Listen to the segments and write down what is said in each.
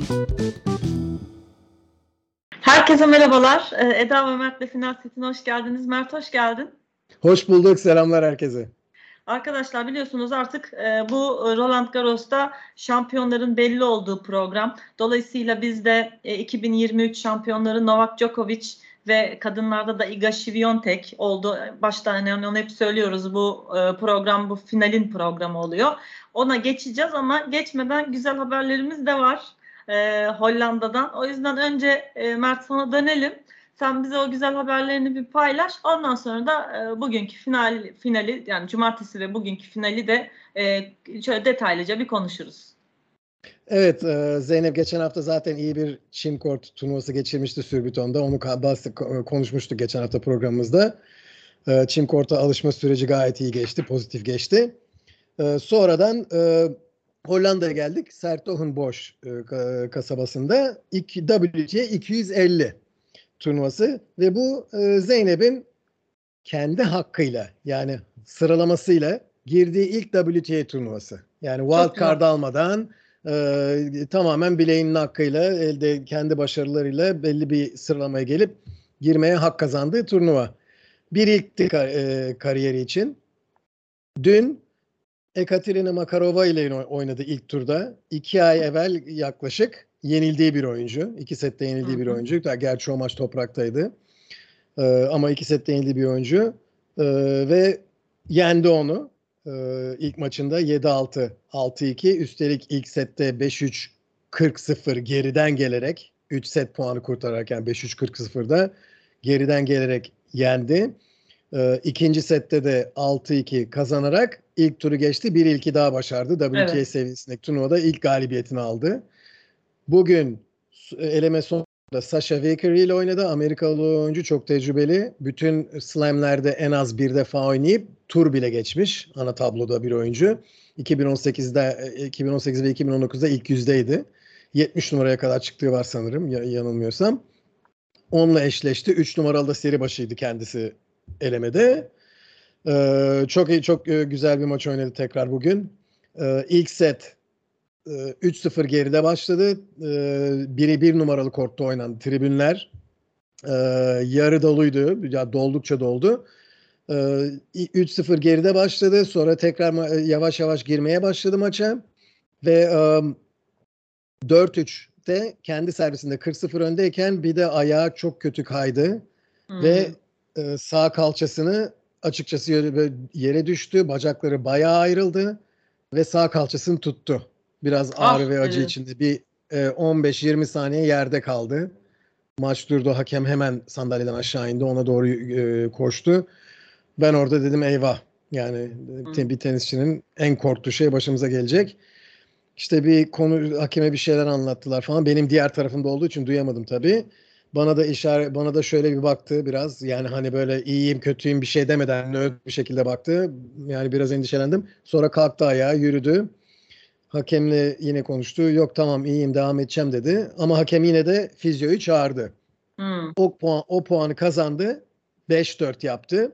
Herkese merhabalar. Eda ve Mert'le Final Setine hoş geldiniz. Mert hoş geldin. Hoş bulduk. Selamlar herkese. Arkadaşlar biliyorsunuz artık bu Roland Garros'ta şampiyonların belli olduğu program. Dolayısıyla biz de 2023 şampiyonları Novak Djokovic ve kadınlarda da Iga Świątek oldu. Başta onu hep söylüyoruz, bu program bu finalin programı oluyor. Ona geçeceğiz ama geçmeden güzel haberlerimiz de var Hollanda'dan. O yüzden önce Mert sana dönelim. Sen bize o güzel haberlerini bir paylaş. Ondan sonra da bugünkü finali yani cumartesi ve bugünkü finali de şöyle detaylıca bir konuşuruz. Evet, Zeynep geçen hafta zaten iyi bir çim kort turnuvası geçirmişti Surbiton'da. Onu konuşmuştuk geçen hafta programımızda. Çim korta alışma süreci gayet iyi geçti, pozitif geçti. Sonradan Hollanda'ya geldik. 's-Hertogenbosch kasabasında WTA 250 turnuvası ve bu Zeynep'in kendi hakkıyla, yani sıralamasıyla girdiği ilk WTA turnuvası. Yani wild card almadan tamamen bileğinin hakkıyla, elde kendi başarılarıyla belli bir sıralamaya gelip girmeye hak kazandığı turnuva. Bir ilkti kariyeri için. Dün Ekaterina Makarova ile oynadı ilk turda. 2 ay evvel yaklaşık yenildiği bir oyuncu. 2 sette yenildiği bir oyuncu. Gerçi o maç topraktaydı. Ama 2 sette yenildiği bir oyuncu. Ve yendi onu. İlk maçında 7-6, 6-2. Üstelik ilk sette 5-3, 40-0 geriden gelerek 3 set puanı kurtarırken 5-3, 40-0'da geriden gelerek yendi. İkinci sette de 6-2 kazanarak ilk turu geçti. Bir ilki daha başardı. WTA seviyesindeki turnuvada ilk galibiyetini aldı. Bugün eleme sonunda Sasha Vickery ile oynadı. Amerikalı oyuncu, çok tecrübeli. Bütün slamlerde en az bir defa oynayıp tur bile geçmiş. Ana tabloda bir oyuncu. 2018 ve 2019'da ilk yüzdeydi. 70 numaraya kadar çıktığı var sanırım, yanılmıyorsam. Onunla eşleşti. 3 numaralı da seri başıydı kendisi elemede. Çok iyi, çok güzel bir maç oynadı tekrar bugün. İlk set 3-0 geride başladı. Biri 1 numaralı kortta oynandı. Tribünler yarı doluydu. Ya doldukça doldu. 3-0 geride başladı. Sonra tekrar yavaş yavaş girmeye başladı maça. Ve 4-3'te kendi servisinde 40-0 öndeyken bir de ayağı çok kötü kaydı. Ve sağ kalçasını açıkçası yere düştü. Bacakları bayağı ayrıldı. Ve sağ kalçasını tuttu. Biraz ağrı ve acı içinde bir 15-20 saniye yerde kaldı. Maç durdu. Hakem hemen sandalyeden aşağı indi. Ona doğru koştu. Ben orada dedim eyvah. Yani bir tenisçinin en korktuğu şey başımıza gelecek. İşte bir konu, hakeme bir şeyler anlattılar falan. Benim diğer tarafımda olduğu için duyamadım tabii. Bana da şöyle bir baktı biraz. Yani hani böyle iyiyim kötüyüm bir şey demeden nötr bir şekilde baktı. Yani biraz endişelendim. Sonra kalktı ayağa, yürüdü. Hakemle yine konuştu. Yok tamam iyiyim devam edeceğim dedi. Ama hakem yine de fizyoyu çağırdı. O puanı kazandı. 5-4 yaptı.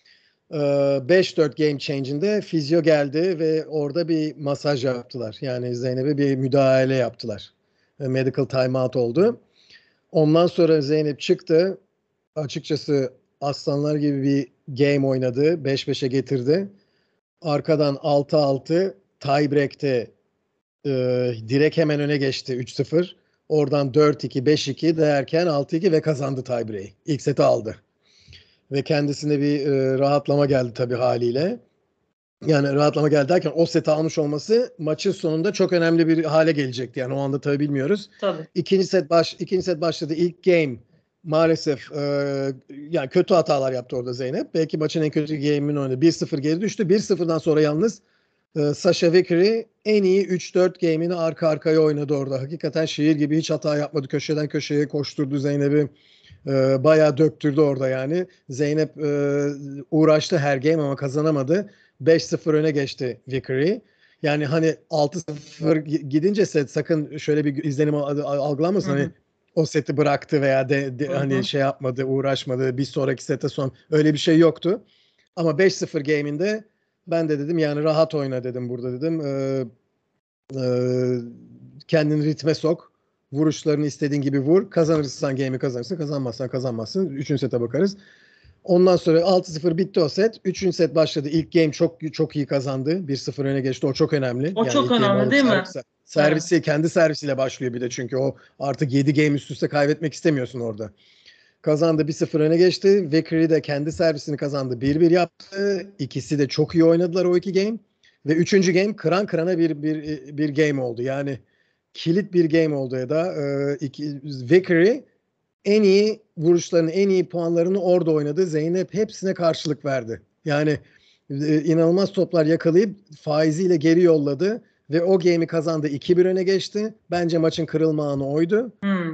5-4 game change'inde fizyo geldi ve orada bir masaj yaptılar. Yani Zeynep'e bir müdahale yaptılar. Medical timeout oldu. Ondan sonra Zeynep çıktı. Açıkçası aslanlar gibi bir game oynadı. 5-5'e getirdi. Arkadan 6-6 tiebreak'te direkt hemen öne geçti 3-0. Oradan 4-2, 5-2 derken 6-2 ve kazandı tiebreak'i. İlk seti aldı. Ve kendisine bir rahatlama geldi tabii haliyle. Yani rahatlama geldi derken o seti almış olması maçın sonunda çok önemli bir hale gelecekti. Yani o anda tabii bilmiyoruz. Tabii. İkinci set başladı. İlk game maalesef yani kötü hatalar yaptı orada Zeynep. Belki maçın en kötü game'ini oynadı. 1-0 geri düştü. 1-0'dan sonra yalnız Sasha Vickery en iyi 3-4 game'ini arka arkaya oynadı orada. Hakikaten şiir gibi hiç hata yapmadı. Köşeden köşeye koşturdu Zeynep'i. Bayağı döktürdü orada yani. Zeynep uğraştı her game ama kazanamadı. 5-0 öne geçti Vickery. Yani hani 6-0 gidince set sakın şöyle bir izlenim algılanmasın. Hani o seti bıraktı veya hani şey yapmadı, uğraşmadı. Bir sonraki sete öyle bir şey yoktu. Ama 5-0 game'inde ben de dedim yani rahat oyna dedim burada dedim. Kendini ritme sok. Vuruşlarını istediğin gibi vur. Kazanırsan game'i kazanırsın. Kazanmazsan kazanmazsın. Üçüncü sete bakarız. Ondan sonra 6-0 bitti o set. Üçüncü set başladı. İlk game çok iyi kazandı. 1-0 öne geçti. O çok önemli. O Yani çok ilk game önemli alıp değil mi? servisi kendi servisiyle başlıyor bir de, çünkü o artık 7 game üst üste kaybetmek istemiyorsun orada. Kazandı, 1-0 öne geçti. Vickery de kendi servisini kazandı. 1-1 yaptı. İkisi de çok iyi oynadılar o iki game. Ve üçüncü game kıran kırana bir game oldu. Yani kilit bir game oldu ya da Vickery en iyi vuruşlarını, en iyi puanlarını orada oynadı. Zeynep hepsine karşılık verdi. Yani inanılmaz toplar yakalayıp faiziyle geri yolladı ve o game'i kazandı. 2-1 öne geçti. Bence maçın kırılma anı oydu.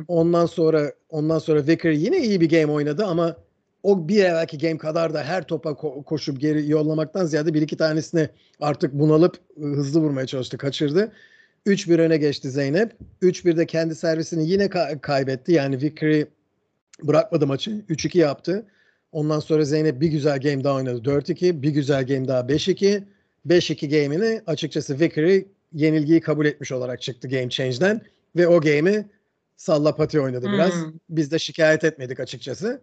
Ondan sonra Vickery yine iyi bir game oynadı ama o bir evvelki game kadar da her topa koşup geri yollamaktan ziyade bir iki tanesini artık bunalıp hızlı vurmaya çalıştı, kaçırdı. 3-1 öne geçti Zeynep. 3-1'de kendi servisini yine kaybetti. Yani Vickery bırakmadı maçı. 3-2 yaptı. Ondan sonra Zeynep bir güzel game daha oynadı. 4-2. Bir güzel game daha 5-2. 5-2 game'ini açıkçası Vickery yenilgiyi kabul etmiş olarak çıktı Game Change'den. Ve o game'i salla pati oynadı biraz. Biz de şikayet etmedik açıkçası.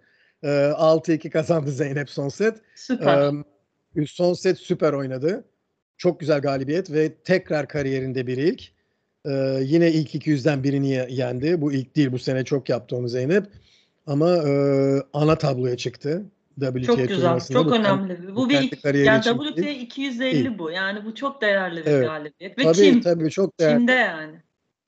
6-2 kazandı Zeynep son set. Süper. Son set süper oynadı. Çok güzel galibiyet ve tekrar kariyerinde bir ilk. Yine ilk 200'den birini yendi. Bu ilk değil. Bu sene çok yaptı onu Zeynep. Ama ana tabloya çıktı. WTA Çok güzel. turnuvasında. Çok önemli. Bu kendi bir kariyeri yani için WTA değil. 250 bu. Yani bu çok değerli bir Evet. galibiyet. Ve Tabii çok değerli. Çim'de yani.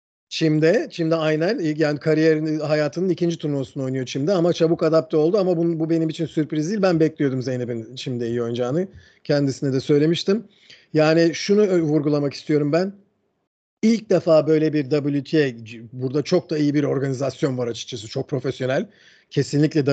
Çim'de aynen, yani kariyerinin, hayatının ikinci turnuvasını oynuyor Çim'de ama çabuk adapte oldu ama bu benim için sürpriz değil. Ben bekliyordum Zeynep'in Çim'de iyi oynayacağını. Kendisine de söylemiştim. Yani şunu vurgulamak istiyorum ben. İlk defa böyle bir WTA, burada çok da iyi bir organizasyon var açıkçası. Çok profesyonel. Kesinlikle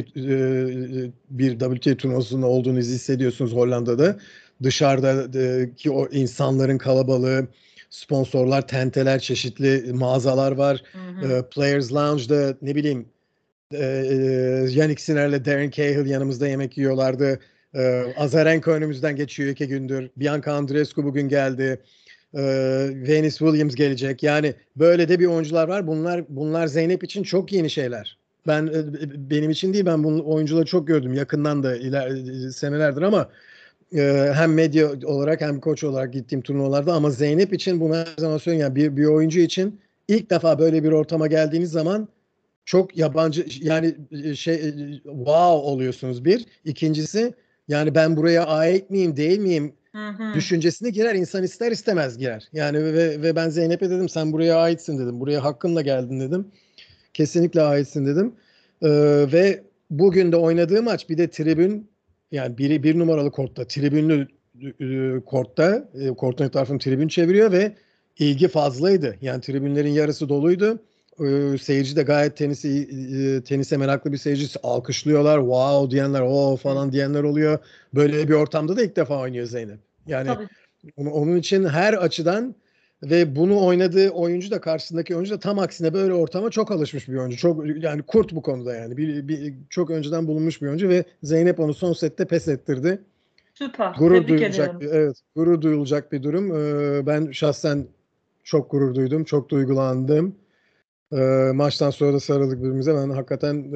bir WTA turnuvasında olduğunuzu hissediyorsunuz Hollanda'da. Dışarıdaki o insanların kalabalığı, sponsorlar, tenteler, çeşitli mağazalar var. Players Lounge'da ne bileyim Yannick Sinner'le Darren Cahill yanımızda yemek yiyorlardı. Azarenka önümüzden geçiyor 2 gündür. Bianca Andreescu bugün geldi. Venus Williams gelecek. Yani böyle de bir oyuncular var. Bunlar Zeynep için çok yeni şeyler. Benim için değil, ben bu oyuncuları çok gördüm yakından da senelerdir ama hem medya olarak hem koç olarak gittiğim turnuvalarda, ama Zeynep için bunu her zaman söylüyorum, yani bir oyuncu için ilk defa böyle bir ortama geldiğiniz zaman çok yabancı, yani wow oluyorsunuz bir. İkincisi, yani ben buraya ait miyim değil miyim düşüncesine girer. İnsan ister istemez girer. Yani ve ben Zeynep'e dedim, sen buraya aitsin dedim. Buraya hakkınla geldin dedim. Kesinlikle aitsin dedim. Ve bugün de oynadığı maç bir de tribün, yani bir numaralı kortta, tribünlü kortta, kortun etrafını tribün çeviriyor ve ilgi fazlaydı. Yani tribünlerin yarısı doluydu. Seyirci de gayet tenise meraklı bir seyirci, alkışlıyorlar, wow diyenler, o falan diyenler oluyor. Böyle bir ortamda da ilk defa oynuyor Zeynep. Yani Tabii. onun için her açıdan, ve bunu oynadığı oyuncu da, karşısındaki oyuncu da tam aksine böyle ortama çok alışmış bir oyuncu. Çok, yani kurt bu konuda yani. Çok önceden bulunmuş bir oyuncu ve Zeynep onu son sette pes ettirdi. Süper. Gurur Tebrik duyulacak ederim. evet, gurur duyulacak bir durum. Ben şahsen çok gurur duydum, çok duygulandım. Maçtan sonra da sarıldık birbirimize. Ben hakikaten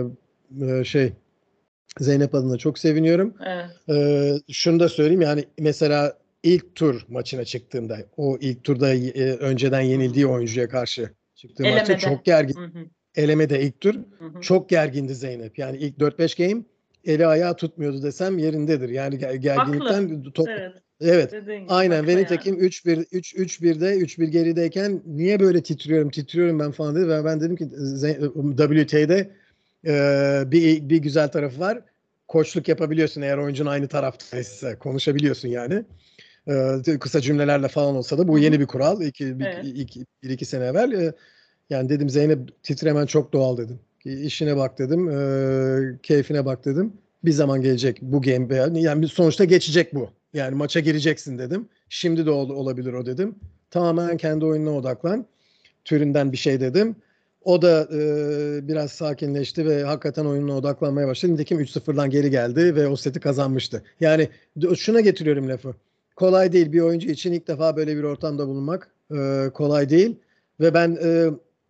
Zeynep adına çok seviniyorum. Evet. Şunu da söyleyeyim, yani mesela ilk tur maçına çıktığımda, o ilk turda önceden yenildiği oyuncuya karşı çıktığı maçta Elemede. çok gergin. Hı-hı. Elemede ilk tur Hı-hı. çok gergindi Zeynep. Yani ilk 4-5 game eli ayağı tutmuyordu desem yerindedir. Yani Haklı. gerginlikten top. Evet. Evet. Dediğin gibi Aynen, ve haklı yani. nitekim 3-1'de gerideyken niye böyle titriyorum ben falan dedi ve ben dedim ki WTA'de bir güzel tarafı var. Koçluk yapabiliyorsun eğer oyuncun aynı taraftaysa, konuşabiliyorsun yani. Kısa cümlelerle falan olsa da, bu Hı-hı. yeni bir kural. Evet. Bir iki sene evvel. Yani dedim Zeynep, titremen çok doğal dedim. İşine bak dedim. Keyfine bak dedim. Bir zaman gelecek bu game, yani sonuçta geçecek bu. Yani maça gireceksin dedim. Şimdi de olabilir o dedim. Tamamen kendi oyununa odaklan. Türünden bir şey dedim. O da biraz sakinleşti ve hakikaten oyununa odaklanmaya başladı. Nitekim 3-0'dan geri geldi ve o seti kazanmıştı. Yani şuna getiriyorum lafı. Kolay değil bir oyuncu için ilk defa böyle bir ortamda bulunmak. Kolay değil. Ve ben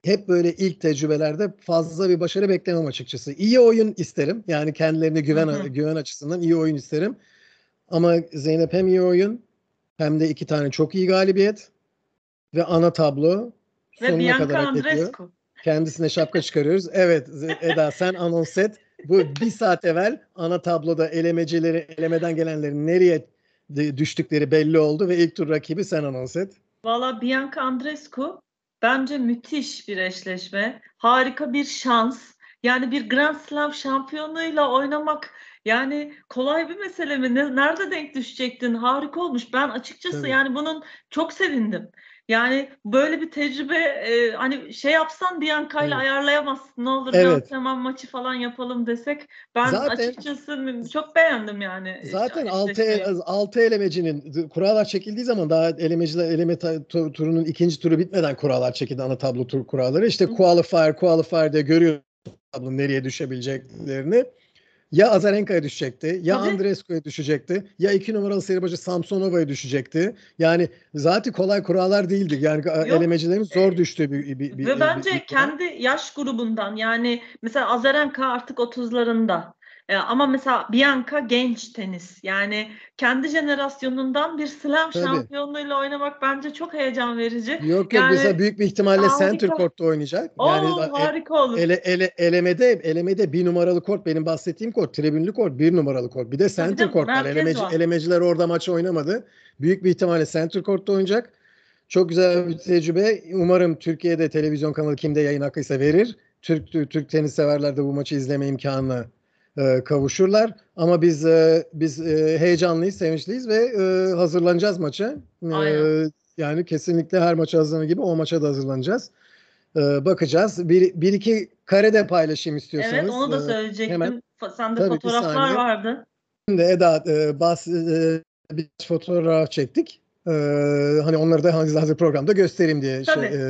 hep böyle ilk tecrübelerde fazla bir başarı beklemem açıkçası. İyi oyun isterim. Yani kendilerine Hı hı. güven açısından iyi oyun isterim. Ama Zeynep hem iyi oyun hem de 2 tane çok iyi galibiyet ve ana tablo Ve sonuna Bianca kadar hak ediyor. Andreescu. Kendisine şapka çıkarıyoruz. Evet Eda, sen anons et. Bu 1 saat evvel ana tabloda elemeden gelenlerin nereye düştükleri belli oldu ve ilk tur rakibi sen anons et. Valla Bianca Andreescu bence müthiş bir eşleşme. Harika bir şans. Yani bir Grand Slam şampiyonluğuyla oynamak yani kolay bir mesele mi? Nerede denk düşecektin? Harika olmuş. Ben açıkçası Tabii. yani bunun çok sevindim. Yani böyle bir tecrübe hani şey yapsan Bianca'yla Evet. ayarlayamazsın. Ne olur bir Evet. antrenman maçı falan yapalım desek. Ben Zaten açıkçası çok beğendim yani Zaten eşleşmeyi. 6 elemecinin kurallar çekildiği zaman daha turunun ikinci turu bitmeden kurallar çekildi, ana tablo tur kuralları. İşte qualifier diye görüyor tablonun nereye düşebileceklerini. Ya Azarenka'ya düşecekti, ya Tabii. Andreescu'ya düşecekti, ya 2 numaralı seri başı Samsonova'ya düşecekti. Yani zaten kolay kurallar değildi. Yani Yok. elemecilerin zor düştüğü Ve bir bence kural. kendi yaş grubundan yani mesela Azarenka artık 30'larında. Ama mesela Bianca genç tenis. Yani kendi jenerasyonundan bir slam Tabii. şampiyonluğuyla oynamak bence çok heyecan verici. Yok yok, mesela Yani büyük bir ihtimalle center harika. court'ta oynayacak. Yani Oo, harika olur. elemede 1 numaralı kort, benim bahsettiğim kort tribünlü kort, 1 numaralı kort. Bir de Bir de center court var. merkez var. Elemeciler orada maç oynamadı. Büyük bir ihtimalle center court'ta oynayacak. Çok güzel bir tecrübe. Umarım Türkiye'de televizyon kanalı kimde yayın hakkıysa verir. Türk tenis severler de bu maçı izleme imkanına kavuşurlar. Ama biz heyecanlıyız, sevinçliyiz ve hazırlanacağız maça. Aynen. Yani kesinlikle her maça hazırlanır gibi o maça da hazırlanacağız. Bakacağız. Bir iki kare de paylaşayım Evet, istiyorsanız. onu da Hemen söyleyecektim. Sende tabii, bir fotoğraflar saniye. vardı. Şimdi Eda, bir fotoğraf çektik. Hani onları da hazır programda göstereyim diye Tabii.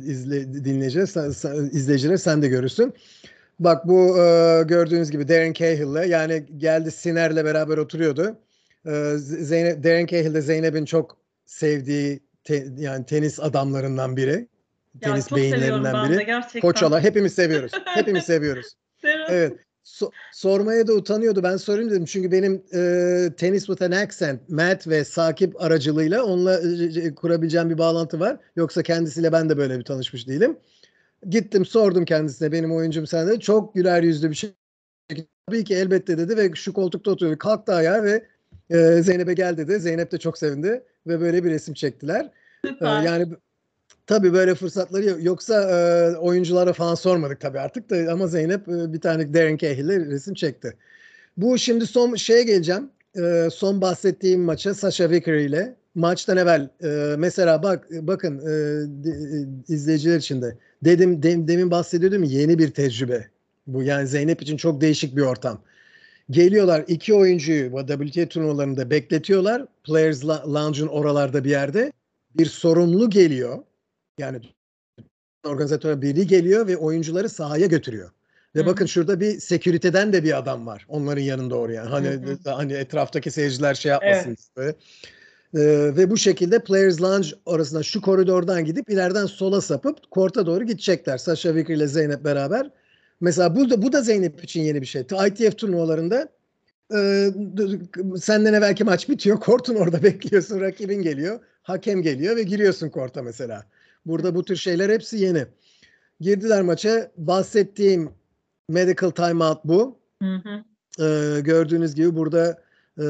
izleyicilere sen de görürsün. Bak bu gördüğünüz gibi Darren Cahill'le, yani geldi Siner'le beraber oturuyordu. Darren Cahill de Zeynep'in çok sevdiği yani tenis adamlarından biri. Ya Tenis çok seviyorum beyinlerinden ben de biri. gerçekten. Koçala hepimiz seviyoruz. Hepimiz seviyoruz. Evet. Evet. Sormaya da utanıyordu. Ben sorayım dedim. Çünkü benim Tennis with an Accent, Matt ve Sakip aracılığıyla onunla kurabileceğim bir bağlantı var. Yoksa kendisiyle ben de böyle bir tanışmış değilim. Gittim sordum kendisine, benim oyuncum sen de. Çok güler yüzlü bir şey. Tabii ki elbette dedi ve şu koltukta oturuyor. Kalktı ayağa ve Zeynep'e gel dedi. Zeynep de çok sevindi ve böyle bir resim çektiler. Süper. Yani tabii böyle fırsatları yok. Yoksa oyunculara falan sormadık tabii artık da, ama Zeynep bir tane Darren Cahill'le resim çekti. Bu şimdi son şeye geleceğim. Son bahsettiğim maça, Sasha Vickery ile. Maçtan evvel mesela bakın izleyiciler için de demin bahsediyordum ya, yeni bir tecrübe. Bu yani Zeynep için çok değişik bir ortam. Geliyorlar, 2 oyuncuyu WTA turnuvalarında bekletiyorlar. Players Lounge'un oralarda bir yerde. Bir sorumlu geliyor. Yani organizatör biri geliyor ve oyuncuları sahaya götürüyor. Hı Ve bakın hı. şurada bir seküriteden de bir adam var. Onların yanında oraya. Hı Hani hı. hani etraftaki seyirciler şey yapmasın Evet. böyle. Ve bu şekilde Players Lounge arasında şu koridordan gidip ileriden sola sapıp korta doğru gidecekler. Sasha Vickery ile Zeynep beraber. Mesela bu da Zeynep için yeni bir şey. ITF turnuvalarında e, senden evvelki maç bitiyor. Kortun orada bekliyorsun. Rakibin geliyor. Hakem geliyor ve giriyorsun korta mesela. Burada bu tür şeyler hepsi yeni. Girdiler maça. Bahsettiğim medical timeout bu. Hı hı. Gördüğünüz gibi burada e,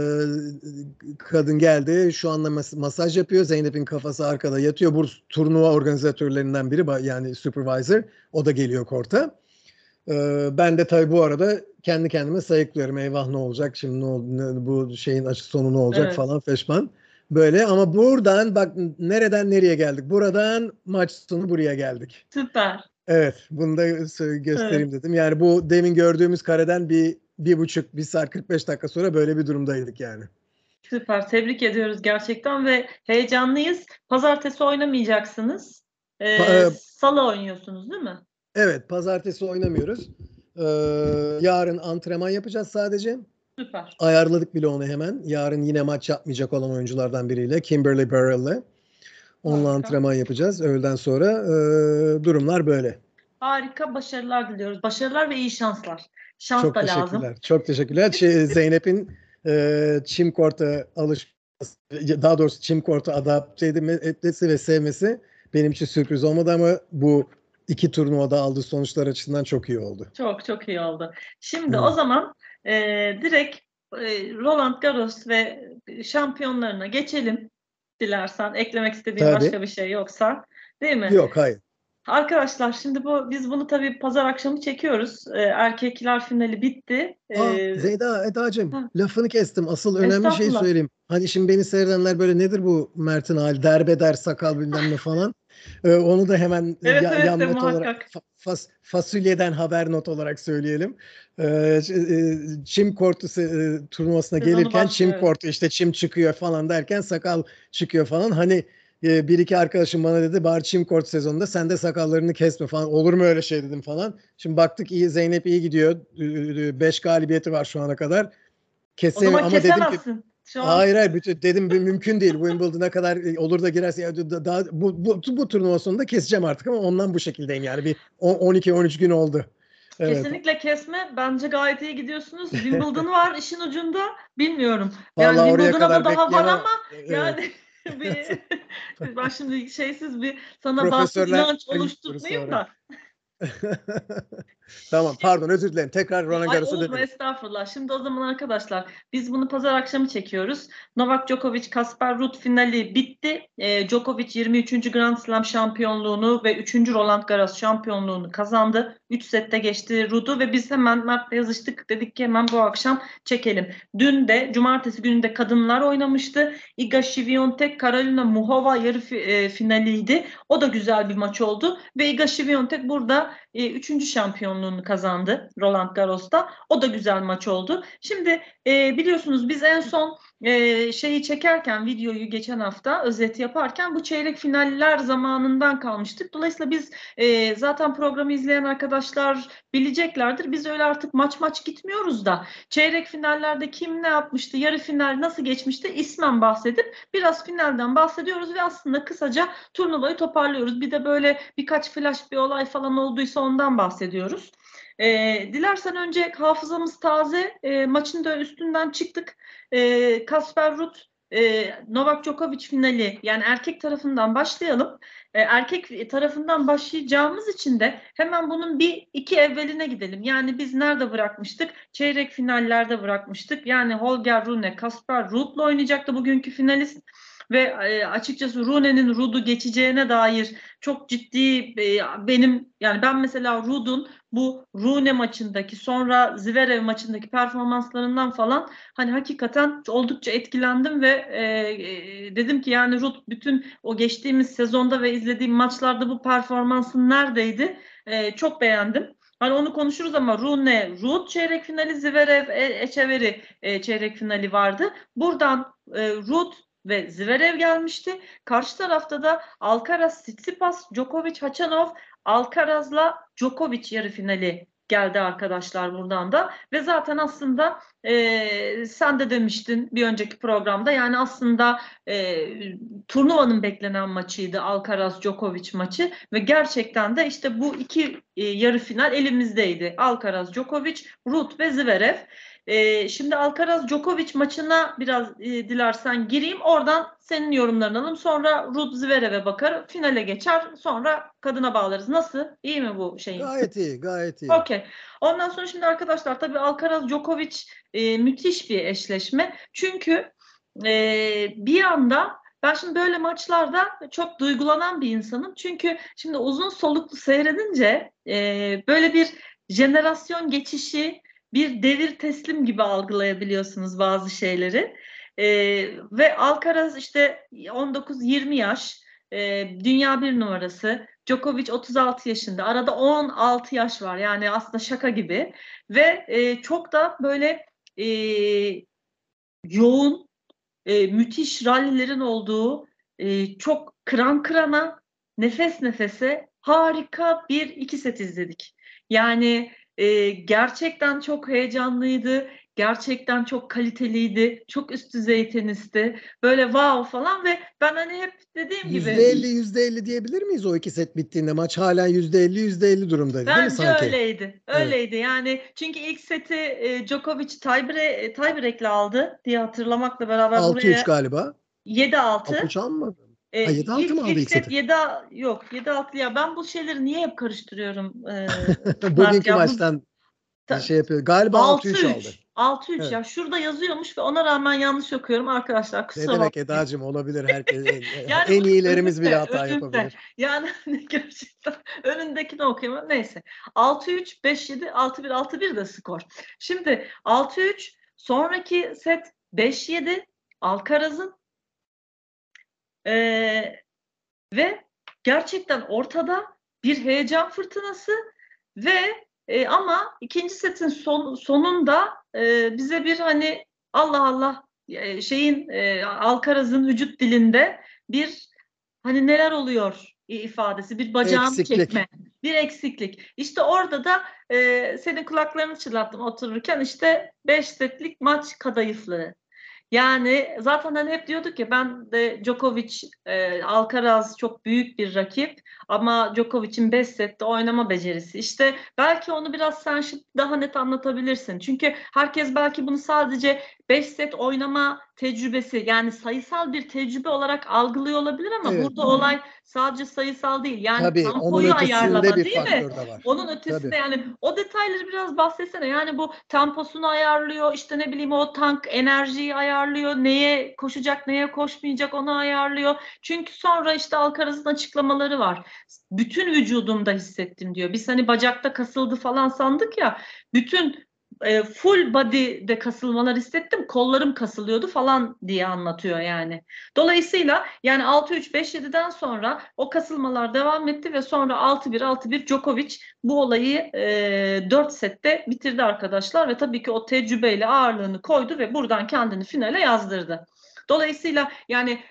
kadın geldi. Şu anda masaj yapıyor. Zeynep'in kafası arkada yatıyor. Bu turnuva organizatörlerinden biri, yani supervisor. O da geliyor korta. Ben de tabii bu arada kendi kendime sayıklıyorum. Eyvah, ne olacak şimdi, ne oldu, bu şeyin sonu ne olacak Evet. falan feşman. Böyle, ama buradan bak nereden nereye geldik. Buradan maç sonu buraya geldik. Süper. Evet, bunu da Evet. göstereyim dedim. Yani bu demin gördüğümüz kareden bir buçuk, 1 saat 45 dakika sonra böyle bir durumdaydık yani. Süper. Tebrik ediyoruz gerçekten ve heyecanlıyız. Pazartesi oynamayacaksınız. Pa- Salı oynuyorsunuz değil mi? evet, pazartesi oynamıyoruz. Ee, Yarın antrenman yapacağız sadece. Süper. Ayarladık bile onu hemen. Yarın yine maç yapmayacak olan oyunculardan biriyle, Kimberly Burrell'le. Onunla Harika. antrenman yapacağız öğleden sonra. Durumlar böyle. Harika, başarılar diliyoruz. Başarılar ve iyi şanslar. Şans Çok da lazım. teşekkürler. Çok teşekkürler. Zeynep'in çim korta daha doğrusu çim korta adapte etmesi ve sevmesi benim için sürpriz olmadı ama bu iki turnuvada aldığı sonuçlar açısından çok iyi oldu. Çok çok iyi oldu. Şimdi o Evet. zaman direkt Roland Garros ve şampiyonlarına geçelim. Dilersen eklemek istediğim Tabii. başka bir şey yoksa, değil mi? Yok, hayır. Arkadaşlar şimdi biz bunu tabii pazar akşamı çekiyoruz. Erkekler finali bitti. Eda'cığım Ha, lafını kestim. Asıl önemli şeyi estağfurullah. söyleyeyim. Hani şimdi beni seyredenler böyle nedir bu Mert'in hali? Derbeder sakal bilmem ne falan. Onu da hemen Evet evet de yan not olarak muhakkak. fasulyeden haber not olarak söyleyelim. Çim kortu turnuvasına Sezonu gelirken çim başlıyor. kortu işte çim çıkıyor falan derken sakal çıkıyor falan. Hani bir iki arkadaşım bana dedi bari çim kort sezonunda sen de sakallarını kesme falan. Olur mu öyle şey dedim falan. Şimdi baktık iyi Zeynep iyi gidiyor. 5 galibiyeti var şu ana kadar. O zaman Ama dedim ki kesemezsin. Şu an hayır dedim mümkün değil. Wimbledon'a kadar olur da girerse daha bu turnuva sonunda keseceğim artık ama ondan bu şekildeyim yani bir 12-13 gün oldu. Evet. kesinlikle kesme. Bence gayet iyi gidiyorsunuz. Wimbledon var işin ucunda. Bilmiyorum. Yani Vallahi oraya Wimbledon'a da kadar daha var bekleyemem. ama Evet. yani bir ben şimdi şeysiz bir sana batıl Profesörler inanç ayıptır oluşturmayayım sonra. da. Tamam pardon özür dilerim. Tekrar Roland Ay Garros'a olur mu? dönelim. Estağfurullah. Şimdi o zaman arkadaşlar biz bunu pazar akşamı çekiyoruz. Novak Djokovic Kasper Ruud finali bitti. Djokovic 23. Grand Slam şampiyonluğunu ve 3. Roland Garros şampiyonluğunu kazandı. 3 sette geçti Ruud'u ve biz hemen Mert'le yazıştık. Dedik ki hemen bu akşam çekelim. Dün de cumartesi günü de kadınlar oynamıştı. Iga Świątek Karolina Muchova yarı finaliydi. O da güzel bir maç oldu ve Iga Świątek burada 3. şampiyonluğunu kazandı Roland Garros'ta. O da güzel maç oldu. Şimdi biliyorsunuz biz en son şeyi çekerken videoyu geçen hafta özet yaparken bu çeyrek finaller zamanından kalmıştık. Dolayısıyla biz zaten programı izleyen arkadaşlar bileceklerdir. Biz öyle artık maç gitmiyoruz da çeyrek finallerde kim ne yapmıştı, yarı final nasıl geçmişti ismen bahsedip biraz finalden bahsediyoruz ve aslında kısaca turnuvayı toparlıyoruz. Bir de böyle birkaç flash bir olay falan olduysa ondan bahsediyoruz. Dilersen önce hafızamız taze. Maçın da üstünden çıktık. Kasper Ruud Novak Djokovic finali yani erkek tarafından başlayalım. Erkek tarafından başlayacağımız için de hemen bunun bir iki evveline gidelim. Yani biz nerede bırakmıştık? Çeyrek finallerde bırakmıştık. Yani Holger Rune Kasper Ruud'la oynayacaktı bugünkü finalist. Ve açıkçası Rune'nin Ruud'u geçeceğine dair çok ciddi benim yani ben mesela Ruud'un bu Rune maçındaki sonra Zverev maçındaki performanslarından falan hani hakikaten oldukça etkilendim ve dedim ki yani Ruud bütün o geçtiğimiz sezonda ve izlediğim maçlarda bu performansın neredeydi? Çok beğendim. Hani onu konuşuruz ama Rune, Ruud çeyrek finali, Zverev, Echeverry çeyrek finali vardı. Buradan Ruud ve Zverev gelmişti. Karşı tarafta da Alcaraz, Tsitsipas, Djokovic, Hachanov, Alcaraz'la Djokovic yarı finali geldi arkadaşlar buradan da. Ve zaten aslında sen de demiştin bir önceki programda yani aslında turnuvanın beklenen maçıydı Alcaraz-Djokovic maçı ve gerçekten de işte bu iki yarı final elimizdeydi. Alcaraz-Djokovic, Ruud ve Zverev. Şimdi Alcaraz-Djokovic maçına biraz dilersen gireyim. Oradan senin yorumlarını alalım. Sonra Ruud Zverev'e bakar. Finale geçer. Sonra kadına bağlarız. Nasıl? İyi mi bu şeyin? Gayet iyi, gayet iyi. Okey. Ondan sonra şimdi arkadaşlar tabii Alcaraz-Djokovic müthiş bir eşleşme. Çünkü bir anda ben şimdi böyle maçlarda çok duygulanan bir insanım. Çünkü şimdi uzun soluklu seyredince böyle bir jenerasyon geçişi, bir devir teslim gibi algılayabiliyorsunuz bazı şeyleri. Ve Alcaraz işte 19-20 yaş, dünya bir numarası. Djokovic 36 yaşında. Arada 16 yaş var. Yani aslında şaka gibi. Ve çok da böyle yoğun, müthiş rallilerin olduğu, çok kıran kırana, nefes nefese harika bir iki set izledik. Yani gerçekten çok heyecanlıydı. gerçekten çok kaliteliydi. Çok üst düzey tenisti. Böyle wow falan ve ben hani hep dediğim gibi %50 diyebilir miyiz o iki set bittiğinde? Maç hala %50 durumdaydı değil mi bence sanki? öyleydi. Evet. Öyleydi. Yani çünkü ilk seti Djokovic tiebreak'le aldı diye hatırlamakla beraber 6-3 buraya galiba. 7-6. 6-3 almadı. Ha 7-6 mı aldı İlk ilk set seti? 7 yok 7-6 ya ben bu şeyleri niye hep karıştırıyorum Mert Bugünkü ya bu maçtan şey yapıyor. Galiba 6-3 aldı. 6-3. 6-3 Evet. ya. Şurada yazıyormuş ve ona rağmen yanlış okuyorum arkadaşlar. Ne Kusura demek bakmayın. Edacığım, olabilir. Herkes Yani en bak iyilerimiz bile önünde, hata önünde. yapabilir. Yani gerçekten önündekini okuyamam. Neyse. 6-3, 5-7, 6-1, 6-1 de skor. Şimdi 6-3, sonraki set 5-7 Alcaraz'ın ve gerçekten ortada bir heyecan fırtınası ve ama ikinci setin sonunda bize bir hani Allah Allah Alcaraz'ın vücut dilinde bir hani neler oluyor ifadesi, bir bacağını Eksiklik. çekme, bir eksiklik. İşte orada da senin kulaklarını çınlattım otururken işte 5 setlik maç kadayıflığı. Yani zaten hani hep diyorduk ya ben de Djokovic, Alcaraz çok büyük bir rakip ama Djokovic'in 5 sette oynama becerisi. İşte belki onu biraz sen şimdi daha net anlatabilirsin. Çünkü herkes belki bunu sadece 5 set oynama tecrübesi yani sayısal bir tecrübe olarak algılıyor olabilir ama Evet. burada olay sadece sayısal değil. Yani Tabii onun tempoyu ötesinde ayarlama bir değil mi? faktör de var. Onun ötesinde Tabii. yani o detayları biraz bahsetsene. Yani bu temposunu ayarlıyor, işte ne bileyim o tank enerjiyi ayarlıyor, neye koşacak, neye koşmayacak onu ayarlıyor. Çünkü sonra işte Alcaraz'ın açıklamaları var. Bütün vücudumda hissettim diyor. Biz hani bacakta kasıldı falan sandık ya. Bütün full body'de kasılmalar hissettim. Kollarım kasılıyordu falan diye anlatıyor yani. Dolayısıyla yani 6-3 5-7'den sonra o kasılmalar devam etti ve sonra 6-1 6-1 Djokovic bu olayı 4 sette bitirdi arkadaşlar ve tabii ki o tecrübeyle ağırlığını koydu ve buradan kendini finale yazdırdı. Dolayısıyla yani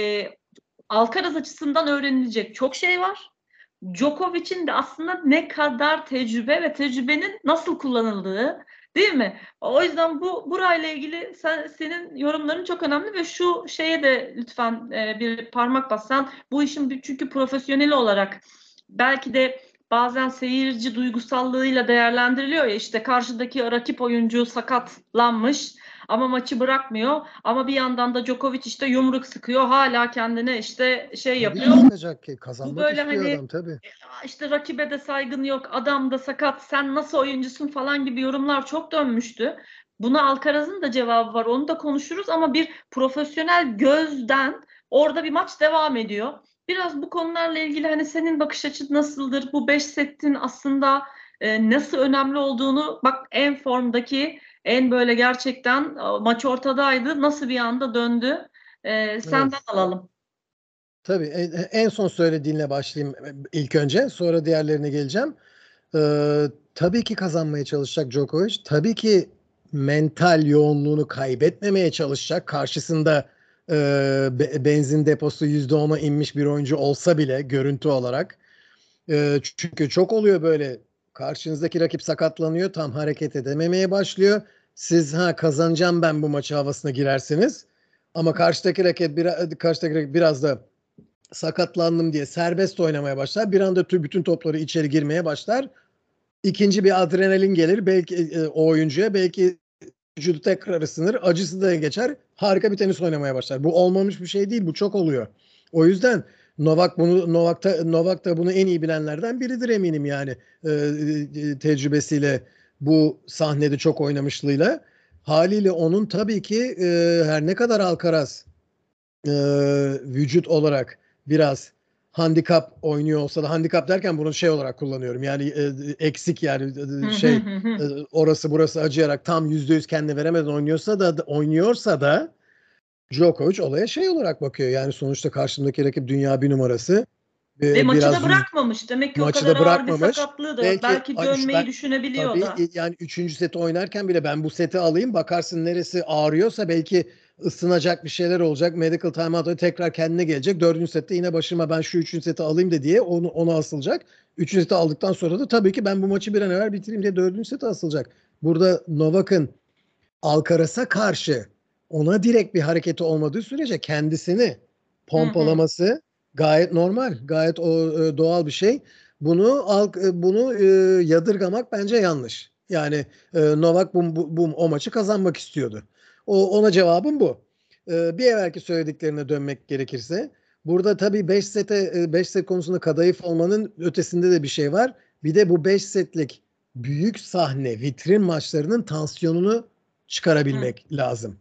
Alcaraz açısından öğrenilecek çok şey var. Djokovic'in de aslında ne kadar tecrübe ve tecrübenin nasıl kullanıldığı, değil mi? O yüzden burayla ilgili senin yorumların çok önemli ve şu şeye de lütfen bir parmak bassan. Bu işin çünkü profesyoneli olarak belki de bazen seyirci duygusallığıyla değerlendiriliyor ya işte karşıdaki rakip oyuncu sakatlanmış ama maçı bırakmıyor ama bir yandan da Djokovic işte yumruk sıkıyor hala kendine işte şey Tabii yapıyor. ki sıkacak ki. Bu Kazanmak böyle istiyor hani adam tabii. işte rakibe de saygın yok, adam da sakat, sen nasıl oyuncusun falan gibi yorumlar çok dönmüştü. Buna Alcaraz'ın da cevabı var, onu da konuşuruz ama bir profesyonel gözden orada bir maç devam ediyor. Biraz bu konularla ilgili hani senin bakış açın nasıldır? Bu 5 setin aslında nasıl önemli olduğunu bak en formdaki en böyle gerçekten maç ortadaydı. Nasıl bir anda döndü? Senden Evet. alalım. Tabii en son söylediğinle başlayayım ilk önce. Sonra diğerlerine geleceğim. Tabii ki kazanmaya çalışacak Djokovic. Tabii ki mental yoğunluğunu kaybetmemeye çalışacak. Karşısında benzin deposu %10'a inmiş bir oyuncu olsa bile görüntü olarak. Çünkü çok oluyor böyle. Karşınızdaki rakip sakatlanıyor. Tam hareket edememeye başlıyor. Siz kazanacağım ben bu maçı havasına girersiniz. Ama karşıdaki rakip biraz da sakatlandım diye serbest oynamaya başlar. Bir anda bütün topları içeri girmeye başlar. İkinci bir adrenalin gelir belki o oyuncuya, belki vücudu tekrar ısınır, acısı da geçer. Harika bir tenis oynamaya başlar. Bu olmamış bir şey değil. Bu çok oluyor. O yüzden Novak da bunu en iyi bilenlerden biridir eminim yani. Tecrübesiyle bu sahnede çok oynamışlığıyla. Haliyle onun tabii ki her ne kadar Alcaraz e, vücut olarak biraz handikap oynuyor olsa da, handikap derken bunu şey olarak kullanıyorum. Yani eksik yani orası burası acıyarak tam %100 kendine veremeden oynuyorsa da Djokovic olaya şey olarak bakıyor. Yani sonuçta karşımdaki rakip dünya bir numarası. Ve maçı da Biraz bırakmamış. Demek ki o maçı kadar da ağır bir bırakmamış. sakatlığı da yok. Belki Belki dönmeyi ben düşünebiliyor tabii da. yani üçüncü seti oynarken bile ben bu seti alayım, bakarsın neresi ağrıyorsa belki ısınacak bir şeyler olacak. Medical timeout'a tekrar kendine gelecek. Dördüncü sette yine başıma ben şu üçüncü seti alayım de diye onu asılacak. Üçüncü seti aldıktan sonra da tabii ki ben bu maçı bir an evvel bitireyim diye dördüncü seti asılacak. Burada Novak'ın Alcaraz'a karşı ona direkt bir hareketi olmadığı sürece kendisini pompalaması gayet normal, gayet doğal bir şey. Bunu yadırgamak bence yanlış. Yani Novak o maçı kazanmak istiyordu. Ona cevabım bu. Bir evvelki söylediklerine dönmek gerekirse, burada tabii 5 set konusunda kadayıf olmanın ötesinde de bir şey var. Bir de bu 5 setlik büyük sahne, vitrin maçlarının tansiyonunu çıkarabilmek lazım.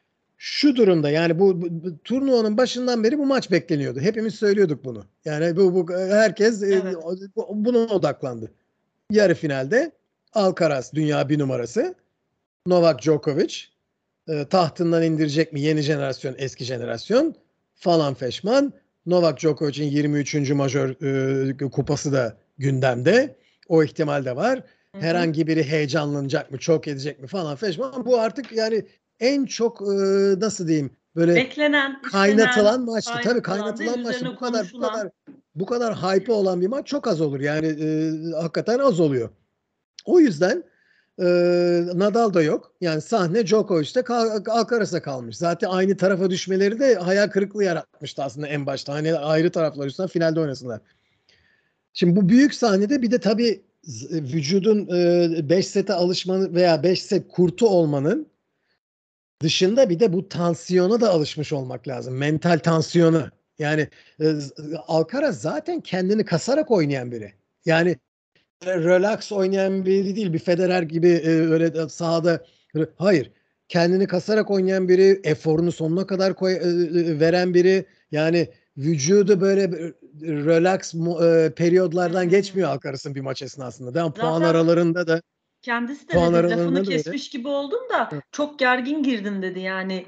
Şu durumda yani bu turnuvanın başından beri bu maç bekleniyordu. Hepimiz söylüyorduk bunu. Yani herkes buna odaklandı. Yarı finalde Alcaraz dünya bir numarası. Novak Djokovic tahtından indirecek mi yeni jenerasyon, eski jenerasyon falan feşman. Novak Djokovic'in 23. majör kupası da gündemde. O ihtimal de var. Herhangi biri heyecanlanacak mı, çok edecek mi falan feşman. Bu artık yani en çok nasıl diyeyim böyle beklenen, kaynatılan maçtı. Tabii kaynatılan kaynatılan maçtı. üzerine konuşulan. Bu kadar hype olan bir maç çok az olur. Yani hakikaten az oluyor. O yüzden Nadal da yok. Yani sahne Djokovic'te Alcaraz'a kalmış. Zaten aynı tarafa düşmeleri de hayal kırıklığı yaratmıştı aslında en başta. Hani ayrı taraflar üstünden finalde oynasınlar. Şimdi bu büyük sahnede bir de tabii vücudun 5 sete alışmanın veya 5 set kurtu olmanın dışında bir de bu tansiyona da alışmış olmak lazım. Mental tansiyonu. Yani Alcaraz zaten kendini kasarak oynayan biri. Yani relax oynayan biri değil. Bir Federer gibi öyle sahada. Hayır. Kendini kasarak oynayan biri, eforunu sonuna kadar veren biri. Yani vücudu böyle relax periyodlardan geçmiyor Alcaraz'ın bir maç esnasında. Değil mi? Zaten kendisi de Puan dedi, lafını aralarında da öyle. kesmiş gibi oldum da çok gergin girdin dedi. Yani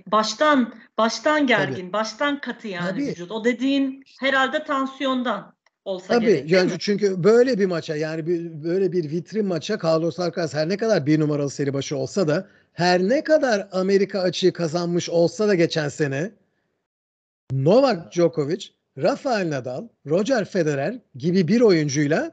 baştan Tabii. gergin, baştan katı yani Tabii. vücut. O dediğin herhalde tansiyondan olsa Tabii gerek, değil yani mi? çünkü böyle bir maça yani böyle bir vitrin maça Carlos Alcaraz her ne kadar bir numaralı seri başı olsa da her ne kadar Amerika açığı kazanmış olsa da geçen sene Novak Djokovic, Rafael Nadal, Roger Federer gibi bir oyuncuyla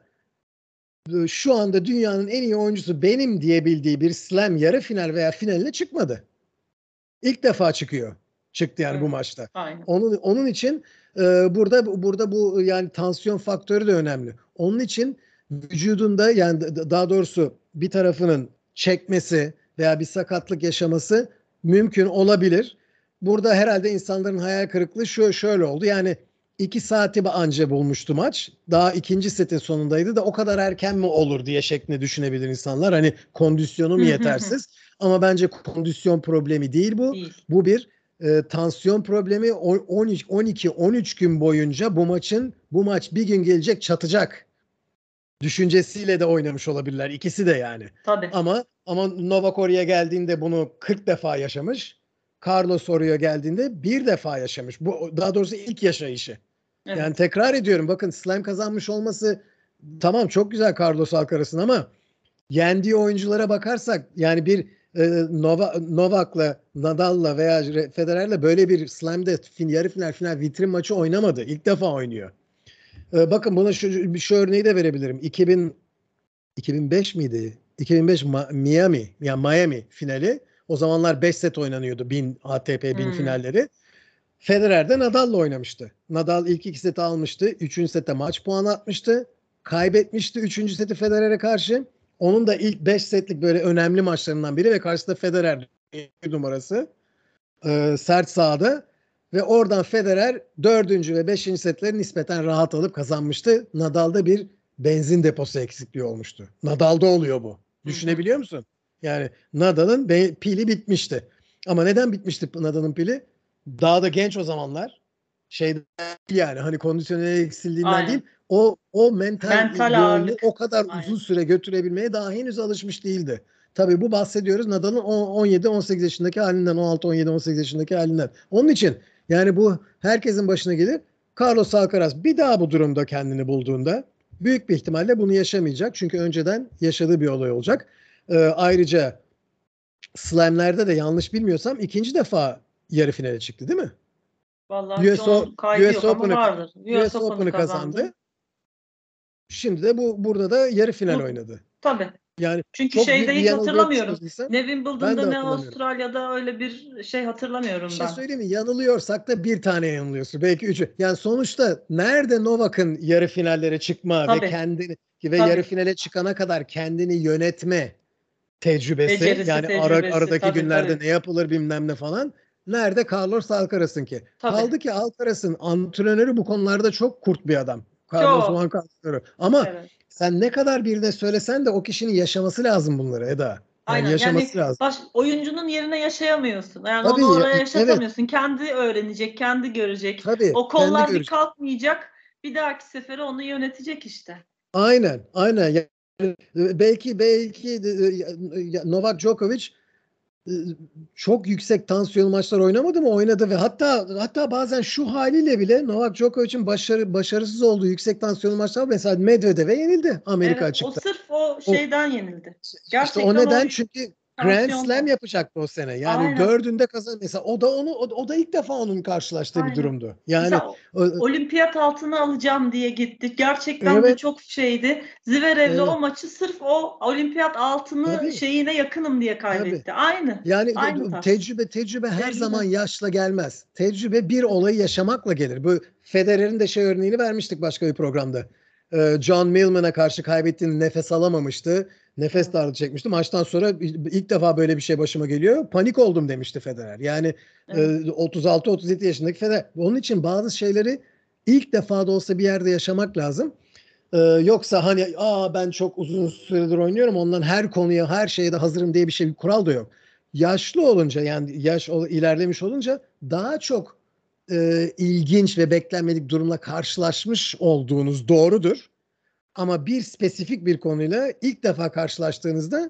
şu anda dünyanın en iyi oyuncusu benim diyebildiği bir slam yarı final veya finaline çıkmadı. İlk defa çıkıyor. Çıktı yani bu maçta. Aynen. Onun için burada bu yani tansiyon faktörü de önemli. Onun için vücudunda yani daha doğrusu bir tarafının çekmesi veya bir sakatlık yaşaması mümkün olabilir. Burada herhalde insanların hayal kırıklığı şöyle oldu. Yani 2 saati anca bulmuştu maç. Daha ikinci setin sonundaydı da o kadar erken mi olur diye şeklinde düşünebilir insanlar. Hani kondisyonu mu yetersiz? Ama bence kondisyon problemi değil bu. Değil. Bu bir tansiyon problemi. 12-13 gün boyunca bu maç bir gün gelecek çatacak düşüncesiyle de oynamış olabilirler. İkisi de yani. Tabii. Ama Novak oraya geldiğinde bunu 40 defa yaşamış. Carlos oraya geldiğinde bir defa yaşamış. Bu daha doğrusu ilk yaşayışı. Evet. Yani tekrar ediyorum bakın slam kazanmış olması tamam çok güzel Carlos Alcaraz'ın ama yendiği oyunculara bakarsak yani bir Novak'la, Nadal'la veya Federer'le böyle bir slam'de yarı final vitrin maçı oynamadı. İlk defa oynuyor. Bakın buna şu örneği de verebilirim. 2005 miydi? 2005 Miami, yani Miami finali. O zamanlar 5 set oynanıyordu ATP 1000 finalleri. Federer de Nadal'la oynamıştı. Nadal ilk 2 seti almıştı. 3. sette maç puanı atmıştı. Kaybetmişti 3. seti Federer'e karşı. Onun da ilk 5 setlik böyle önemli maçlarından biri ve karşısında Federer numarası. Sert sahada ve oradan Federer 4. ve 5. setleri nispeten rahat alıp kazanmıştı. Nadal'da bir benzin deposu eksikliği olmuştu. Nadal'da oluyor bu. Düşünebiliyor musun? Yani Nadal'ın pili bitmişti. Ama neden bitmişti Nadal'ın pili? Daha da genç o zamanlar. Yani hani kondisyonel eksildiğinden Aynen. değil. O mental yoğunluğu ağırlık. o kadar Aynen. uzun süre götürebilmeye daha henüz alışmış değildi. Tabii bu bahsediyoruz Nadal'ın 17-18 yaşındaki halinden, 16-17-18 yaşındaki halinden. Onun için yani bu herkesin başına gelir. Carlos Alcaraz bir daha bu durumda kendini bulduğunda büyük bir ihtimalle bunu yaşamayacak. Çünkü önceden yaşadığı bir olay olacak. Ayrıca Slam'lerde de yanlış bilmiyorsam ikinci defa yarı finale çıktı değil mi? Vallahi hiç onun kaydı yok ama Open'ı vardır. US Open'ı Open'ı kazandı. kazandı. Şimdi de burada da yarı final oynadı. Tabii. Yani Çünkü çok büyük şeyde bir hiç yanılgıya hatırlamıyorum. düşmediysen Ne ben Wimbledon'da de ne hatırlamıyorum. Avustralya'da öyle bir şey Bir hatırlamıyorum şey ben. söyleyeyim mi? Yanılıyorsak da bir tane yanılıyorsun. Belki üçü. Yani sonuçta nerede Novak'ın yarı finallere çıkma ve Tabii, kendini ve yarı tabii. finale çıkana kadar kendini yönetme tecrübesi, Becerisi, yani tecrübesi, aradaki tabii, günlerde tabii. ne yapılır bilmem ne falan. Nerede Carlos Alcaraz'ın ki? Tabii. Kaldı ki Alcaraz'ın antrenörü bu konularda çok kurt bir adam. Carlos Çok. Juan antrenörü. Ama Evet. sen ne kadar birine söylesen de o kişinin yaşaması lazım bunları Eda. Yani Aynen. Yani yaşaması lazım. oyuncunun yerine yaşayamıyorsun. Yani onu Tabii oraya evet, yaşatamıyorsun. Kendi öğrenecek, kendi görecek. tabii O kendi kollar bir görecek. kalkmayacak. Bir dahaki sefere onu yönetecek işte. Aynen, aynen. Yani belki Novak Djokovic e, çok yüksek tansiyonlu maçlar oynamadı mı? Oynadı ve hatta bazen şu haliyle bile Novak Djokovic'in başarısız olduğu yüksek tansiyonlu maçlar, mesela Medvedev'e yenildi Amerika Evet, o açıkta. sırf o O şeyden yenildi. işte o Gerçekten o neden, çünkü Grand Slam tansiyondan. yapacaktı o sene. Yani Aynen, dördünde kazan mesela, o da ilk defa onun karşılaştığı bir aynen. durumdu. Yani Mesela olimpiyat altını alacağım diye gitti. Gerçekten de evet, çok şeydi. Zverev'le evet, o maçı sırf o olimpiyat altını tabii, şeyine yakınım diye tabii. kaybetti. Aynı. Yani Aynı tarz. tecrübe her zaman Tecrübe. yaşla gelmez. Tecrübe bir olayı yaşamakla gelir. Bu Federer'in de şey örneğini vermiştik başka bir programda. John Millman'a karşı kaybettiğinde nefes alamamıştı. Nefes Evet, darlığı çekmişti. Maçtan sonra ilk defa böyle bir şey başıma geliyor. Panik oldum demişti Federer. Yani evet. 36-37 yaşındaki Federer. Onun için bazı şeyleri ilk defa da olsa bir yerde yaşamak lazım. Yoksa hani ben çok uzun süredir oynuyorum, ondan her konuya her şeye de hazırım diye bir kural da yok. Yaşlı olunca, yani ilerlemiş olunca daha çok ilginç ve beklenmedik durumla karşılaşmış olduğunuz doğrudur. Ama bir spesifik bir konuyla ilk defa karşılaştığınızda,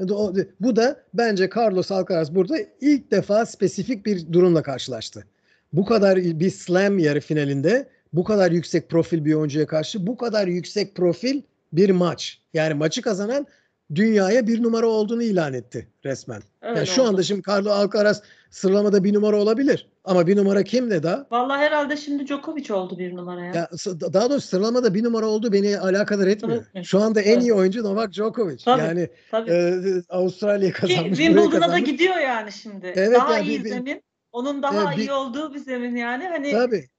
bu da bence Carlos Alcaraz burada ilk defa spesifik bir durumla karşılaştı. Bu Evet. kadar bir slam yarı finalinde bu kadar yüksek profil bir oyuncuya karşı bu kadar yüksek profil bir maç. Yani maçı kazanan dünyaya bir numara olduğunu ilan etti resmen. Yani Öyle şu anda oldu. şimdi Carlos Alcaraz sıralamada bir numara olabilir. Ama bir numara kim de daha? Vallahi herhalde şimdi Djokovic oldu bir numaraya. Ya daha doğrusu sıralamada bir numara olduğu beni alakadar etmiyor. Unutmayın. Şu anda en Evet. iyi oyuncu Novak Djokovic. Tabii. Yani Tabii. Avustralya Ki kazanmış, burayı Wimbledon'a da kazanmış. gidiyor yani şimdi. Evet Daha ya, iyi zemin. Onun daha iyi bir olduğu bir zemin yani. Hani tabii.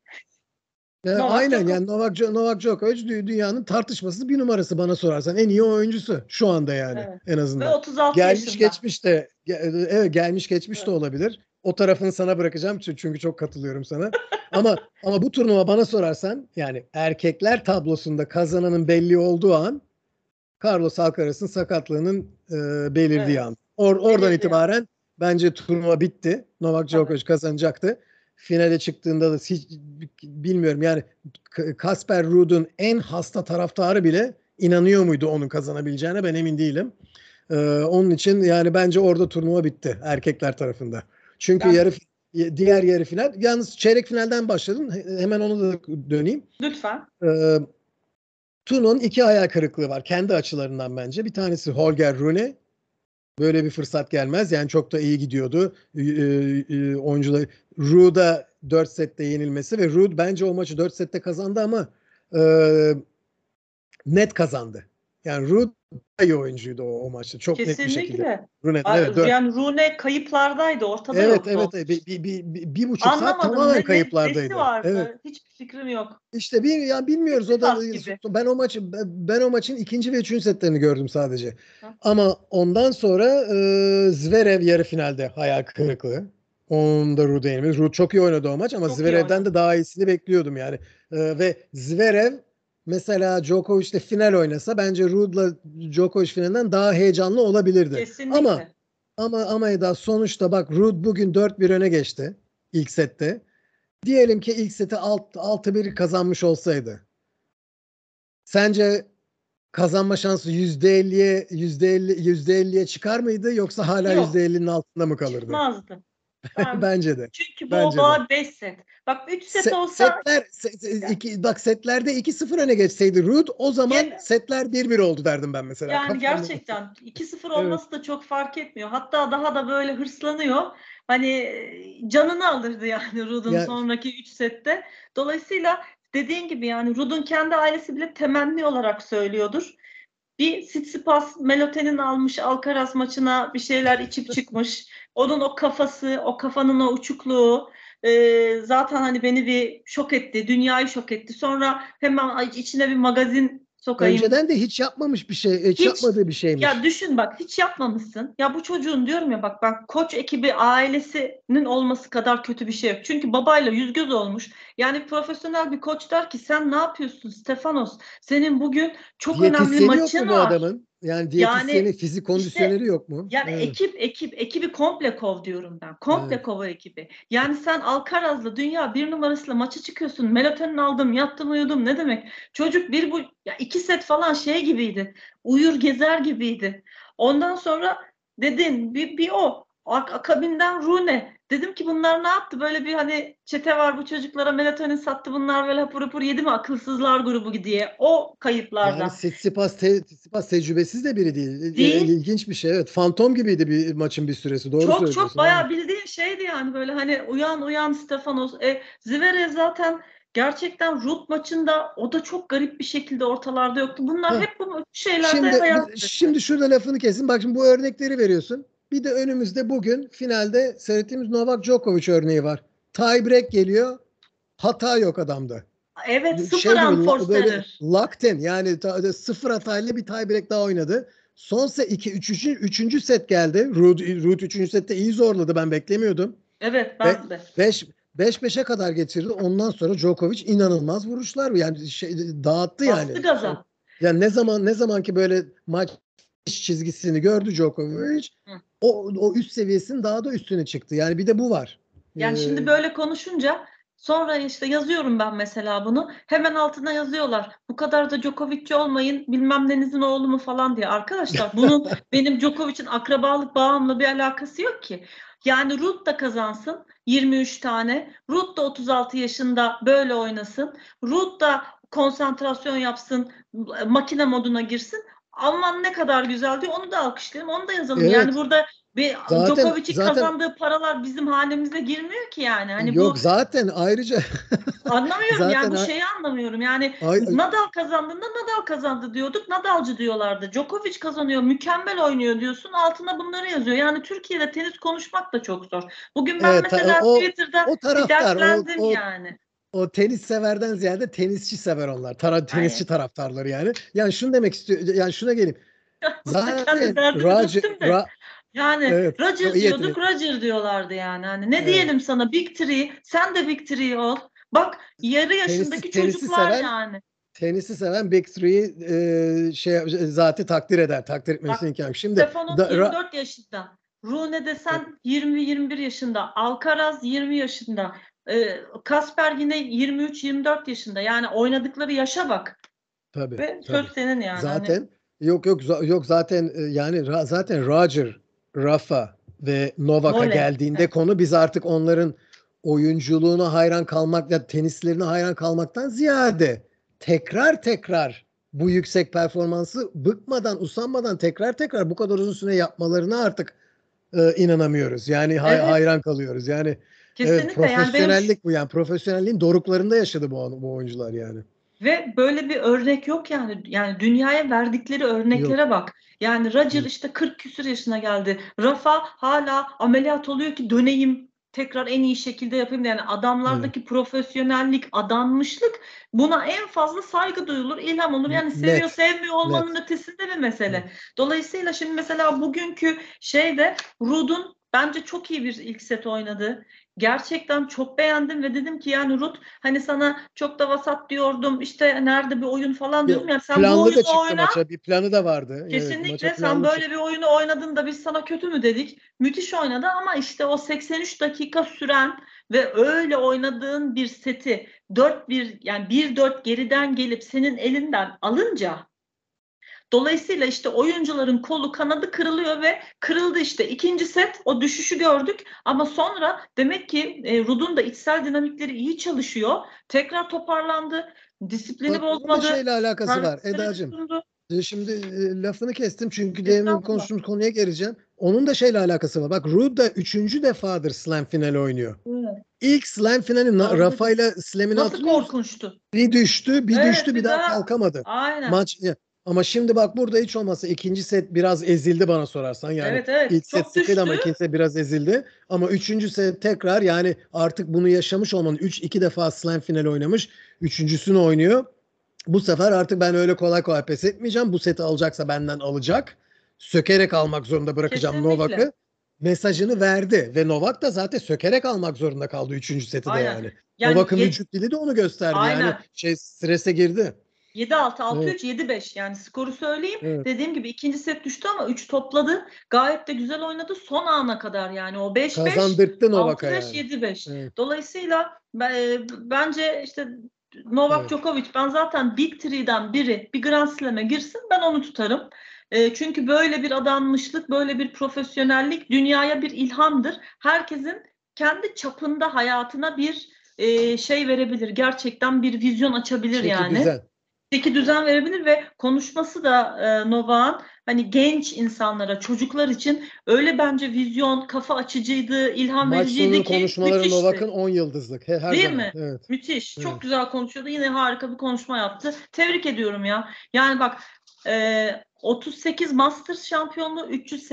Novak Aynen, Djokovic. yani Novak Djokovic dünyanın tartışmasız bir numarası, bana sorarsan. En iyi oyuncusu şu anda yani, Evet. en Ve azından. 36 Gelmiş yaşında. geçmiş de evet, gelmiş geçmiş de Evet. olabilir. O tarafını sana bırakacağım çünkü çok katılıyorum sana. Ama bu turnuva bana sorarsan, yani erkekler tablosunda kazananın belli olduğu an, Carlos Alcaraz'ın sakatlığının belirdiği Evet. an. Oradan Belirli yani. itibaren bence turnuva bitti. Novak Tabii. Djokovic kazanacaktı. Finale çıktığında da hiç bilmiyorum yani, Casper Ruud'un en hasta taraftarı bile inanıyor muydu onun kazanabileceğine, ben emin değilim. Onun için yani bence orada turnuva bitti erkekler tarafında. Çünkü Ben diğer yarı final, yalnız çeyrek finalden başladım. Hemen onu da döneyim. lütfen. Ee, Tun'un iki hayal kırıklığı var kendi açılarından bence. Bir tanesi Holger Rune. Böyle bir fırsat gelmez. Yani çok da iyi gidiyordu. Oyuncular, Ruud'a 4 sette yenilmesi ve Ruud bence o maçı 4 sette kazandı ama e, net kazandı. Yani Ruud iyi oyuncuydu o maçta. Çok net bir şekilde. Kesinlikle. Rune'den, evet. Yani Rune kayıplardaydı. Ortada Evet, yoktu. evet. Bir buçuk saat Anlamadım tamamen nesi kayıplardaydı. Evet. vardı. Hiçbir fikrim yok. İşte ya bilmiyoruz, o da Sisyphos gibi. ben o maçın ikinci ve üçüncü setlerini gördüm sadece. Ha, Ama ondan sonra Zverev yarı finalde hayal kırıklığı. Onda Ruud yenilmez. Ruud çok iyi oynadı o maç ama çok iyi Zverev'den oynadı. de daha iyisini bekliyordum yani. Ve Zverev mesela Djokovic'le final oynasa bence Ruud'la Djokovic finalinden daha heyecanlı olabilirdi. Ama Kesinlikle. ama Eda, sonuçta bak, Ruud bugün 4-1 öne geçti ilk sette. Diyelim ki ilk seti 6-1 kazanmış olsaydı. Sence kazanma şansı %50'ye çıkar mıydı, yoksa hala Yok. %50'nin altında mı kalırdı? Çıkmazdı. Ben Bence de. çünkü bu Bence de. daha 5 set. Bak 3 set olsa ya, Setlerde 2-0 öne geçseydi Ruud, o zaman gene setler 1-1 oldu derdim ben mesela yani kafamda. gerçekten 2-0 Evet. olması da çok fark etmiyor. Hatta daha da böyle hırslanıyor. Hani canını alırdı yani Rud'un Ya sonraki 3 sette. Dolayısıyla dediğin gibi yani Rud'un kendi ailesi bile temenni olarak söylüyordur. Bir Tsitsipas melatonin almış, Alcaraz maçına bir şeyler içip çıkmış. Onun o kafası, o kafanın o uçukluğu zaten hani beni bir şok etti. Dünyayı şok etti. Sonra hemen içine bir magazin sokayım. Önceden de hiç yapmamış bir şey, hiç Hiç, yapmadığı bir ya şeymiş. düşün bak, hiç yapmamışsın. Ya bu çocuğun, diyorum ya bak, ben koç ekibi ailesinin olması kadar kötü bir şey yok. Çünkü babayla yüz göz olmuş. Yani profesyonel bir koç der ki sen ne yapıyorsun Stefanos? Senin bugün çok önemli Diyetisyeni yok maçın mu bu var. adamın? Yani Yani diyetisyeni, fizik işte, kondisyoneri yok mu? yani Evet. ekibi komple kov diyorum ben. Komple Evet. kov ekibi. Yani sen Alcaraz'la dünya bir numarasıyla maça çıkıyorsun. Melatonin aldım, yattım, uyudum. Ne demek? Çocuk ya 2 set falan şey gibiydi. Uyur gezer gibiydi. Ondan sonra dedin bir o. Akabinden Rune. Dedim ki bunlar ne yaptı? Böyle bir hani çete var, bu çocuklara melatonin sattı. Bunlar böyle hapur hapur yedi mi, akılsızlar grubu diye. O Yani kayıplarda. Tsitsipas tecrübesiz de biri değil. Değil. İlginç bir şey. Evet. Fantom gibiydi bir maçın bir süresi. Doğru Çok söylüyorsun. Evet. bayağı bildiğin şeydi yani, böyle hani uyan uyan Stefanos. Zverev zaten gerçekten Rut maçında o da çok garip bir şekilde ortalarda yoktu. Bunlar Hah. hep bu şeylerde Şimdi hayal kırıklığı. şimdi şurada lafını kesin. Bak şimdi bu örnekleri veriyorsun. Bir de önümüzde bugün finalde seyrettiğimiz Novak Djokovic örneği var. Tie break geliyor. Hata yok adamda. Evet, sıfır Şey gibi böyle unforced locked in, yani sıfır hatayla bir tie break daha oynadı. Son set 3. set geldi. Ruud 3. sette iyi zorladı. Ben beklemiyordum. Evet, Ve ben de. 5-5'e kadar getirdi. Ondan sonra Djokovic inanılmaz vuruşlar, yani dağıttı Bastı yani. gaza. Yani ne zaman ki böyle maç çizgisini gördü Djokovic, Hı. o üst seviyesinin daha da üstüne çıktı. Yani bir de bu var. Yani Ee, şimdi böyle konuşunca sonra işte yazıyorum ben mesela bunu. Hemen altına yazıyorlar. Bu kadar da Djokovic'ci olmayın, bilmem nenizin oğlu mu falan diye. Arkadaşlar bunun benim Djokovic'in akrabalık bağımla bir alakası yok ki. Yani Ruud da kazansın 23 tane. Ruud da 36 yaşında böyle oynasın. Ruud da konsantrasyon yapsın, makine moduna girsin. Aman ne kadar güzel diyor. Onu da alkışlayalım, onu da yazalım. Yani evet. burada bir Zaten Djokovic'in zaten kazandığı paralar bizim hanemize girmiyor ki yani. Hani yok, bu, zaten ayrıca anlamıyorum yani, zaten bu şeyi anlamıyorum. Yani ay, Nadal kazandığında Nadal kazandı diyorduk. Nadalcı diyorlardı. Djokovic kazanıyor, mükemmel oynuyor diyorsun. Altına bunları yazıyor. Yani Türkiye'de tenis konuşmak da çok zor. Bugün ben evet, mesela o Twitter'da bir taraftar, dertlendim yani. o tenis severden ziyade tenisçi sever onlar. Tenisçi Ay, taraftarları yani. Yani şunu demek istiyor. Yani şuna geleyim. kendi Zaten derdimi döktüm de. Yani evet, o Roger iyi diyorduk, ettin. Roger diyorlardı yani. Hani ne Evet. diyelim sana, Big Three, sen de Big Three ol. Bak, yarı Tenisi yaşındaki tenisi çocuklar seven yani. tenisi seven Big Three'yi zaten takdir eder. Takdir Bak, etmesini imkan yok. Şimdi Stefanos 24 yaşında. Rune desen 20-21 yaşında. Alcaraz 20 yaşında. Kasper yine 23-24 yaşında. Yani oynadıkları yaşa bak. tabii, Ve söz tabii. senin yani. Hani Zaten yok zaten, yani zaten Roger, Rafa ve Novak'a voley. geldiğinde Evet. konu, biz artık onların oyunculuğuna hayran kalmak ya tenislerine hayran kalmaktan ziyade tekrar bu yüksek performansı bıkmadan, usanmadan tekrar bu kadar uzun süre yapmalarına artık inanamıyoruz. Yani Evet. hayran kalıyoruz. Yani evet, Kesinlikle yani benim profesyonellik bu, yani profesyonelliğin doruklarında yaşadı bu oyuncular yani. ve böyle bir örnek yok yani. Yani dünyaya verdikleri Yok. örneklere bak. Yani Roger Yok. işte 40 küsur yaşına geldi. Rafa hala ameliyat oluyor ki döneyim, tekrar en iyi şekilde yapayım. Yani Evet. adamlardaki profesyonellik, adanmışlık, buna en fazla saygı duyulur, ilham olur. Yani seviyor Net. sevmiyor olmanın Net. ötesinde bir Net. mesele. Dolayısıyla şimdi mesela bugünkü şeyde Ruud'un bence çok iyi bir ilk set oynadı. Gerçekten çok beğendim ve dedim ki yani Ruud, hani sana çok da vasat diyordum, işte nerede bir oyun falan diyordum. Yok, Yani sen bu planlı da oyunu çıktı oyna. maça. Bir planı da vardı. Evet, maça Kesinlikle sen planlı böyle çıktı. bir oyunu oynadın da biz sana kötü mü dedik? Müthiş oynadı ama işte o 83 dakika süren ve öyle oynadığın bir seti 4-1, yani 1-4 geriden gelip senin elinden alınca, dolayısıyla işte oyuncuların kolu kanadı kırılıyor ve kırıldı işte. İkinci set o düşüşü gördük ama sonra demek ki Rud'un da içsel dinamikleri iyi çalışıyor. Tekrar toparlandı. Disiplini Bak bunun da bozmadı. şeyle alakası var Servisleri Edacığım. tutundu. Şimdi lafını kestim çünkü demin Estağfurullah. konuştuğumuz konuya geleceğim. Onun da şeyle alakası var. Bak Ruud da 3. defadır Slam finali oynuyor. Evet, İlk Slam finali doğru Rafa dedin. ile Slam'ini Nasıl hatırlıyor musun? korkunçtu. Bir düştü, Evet, bir bir daha daha kalkamadı. aynen. Maç Ama şimdi bak burada hiç olmazsa ikinci set biraz ezildi bana sorarsan. Yani Evet, ilk set çok sıkıydı ama düştü. ikinci set biraz ezildi. Ama üçüncü set tekrar yani artık bunu yaşamış olmanın 2 defa slam finali oynamış. Üçüncüsünü oynuyor. Bu sefer artık ben öyle kolay kolay pes etmeyeceğim. Bu seti alacaksa benden alacak. Sökerek almak zorunda bırakacağım Kesinlikle. Novak'ı. Mesajını verdi ve Novak da zaten sökerek almak zorunda kaldı üçüncü seti de Aynen. yani. Yani Novak'ın vücut dili de onu gösterdi. Yani aynen. strese girdi. 7-6, 6-3, Evet, 7-5 yani skoru söyleyeyim. evet. Dediğim gibi ikinci set düştü ama 3 topladı. Gayet de güzel oynadı son ana kadar yani o 5-5, Kazandırttı Novak'a 6-5, yani. 7-5. Evet, Dolayısıyla bence işte Novak evet. Djokovic ben zaten Big Three'den biri bir Grand Slam'e girsin ben onu tutarım. Çünkü böyle bir adanmışlık, böyle bir profesyonellik dünyaya bir ilhamdır. Herkesin kendi çapında hayatına bir şey verebilir. Gerçekten bir vizyon açabilir Çeki yani. düzen. Peki düzen verebilir ve konuşması da Novak'ın hani genç insanlara, çocuklar için öyle bence vizyon, kafa açıcıydı, ilham Maç sonu vericiydi ki konuşmaları müthişti. Novak'ın 10 yıldızlık. Her Değil zaman. mi? Evet. Müthiş. Evet. Çok güzel konuşuyordu. Yine harika bir konuşma yaptı. Tebrik ediyorum ya. Yani bak 38 Masters şampiyonluğu,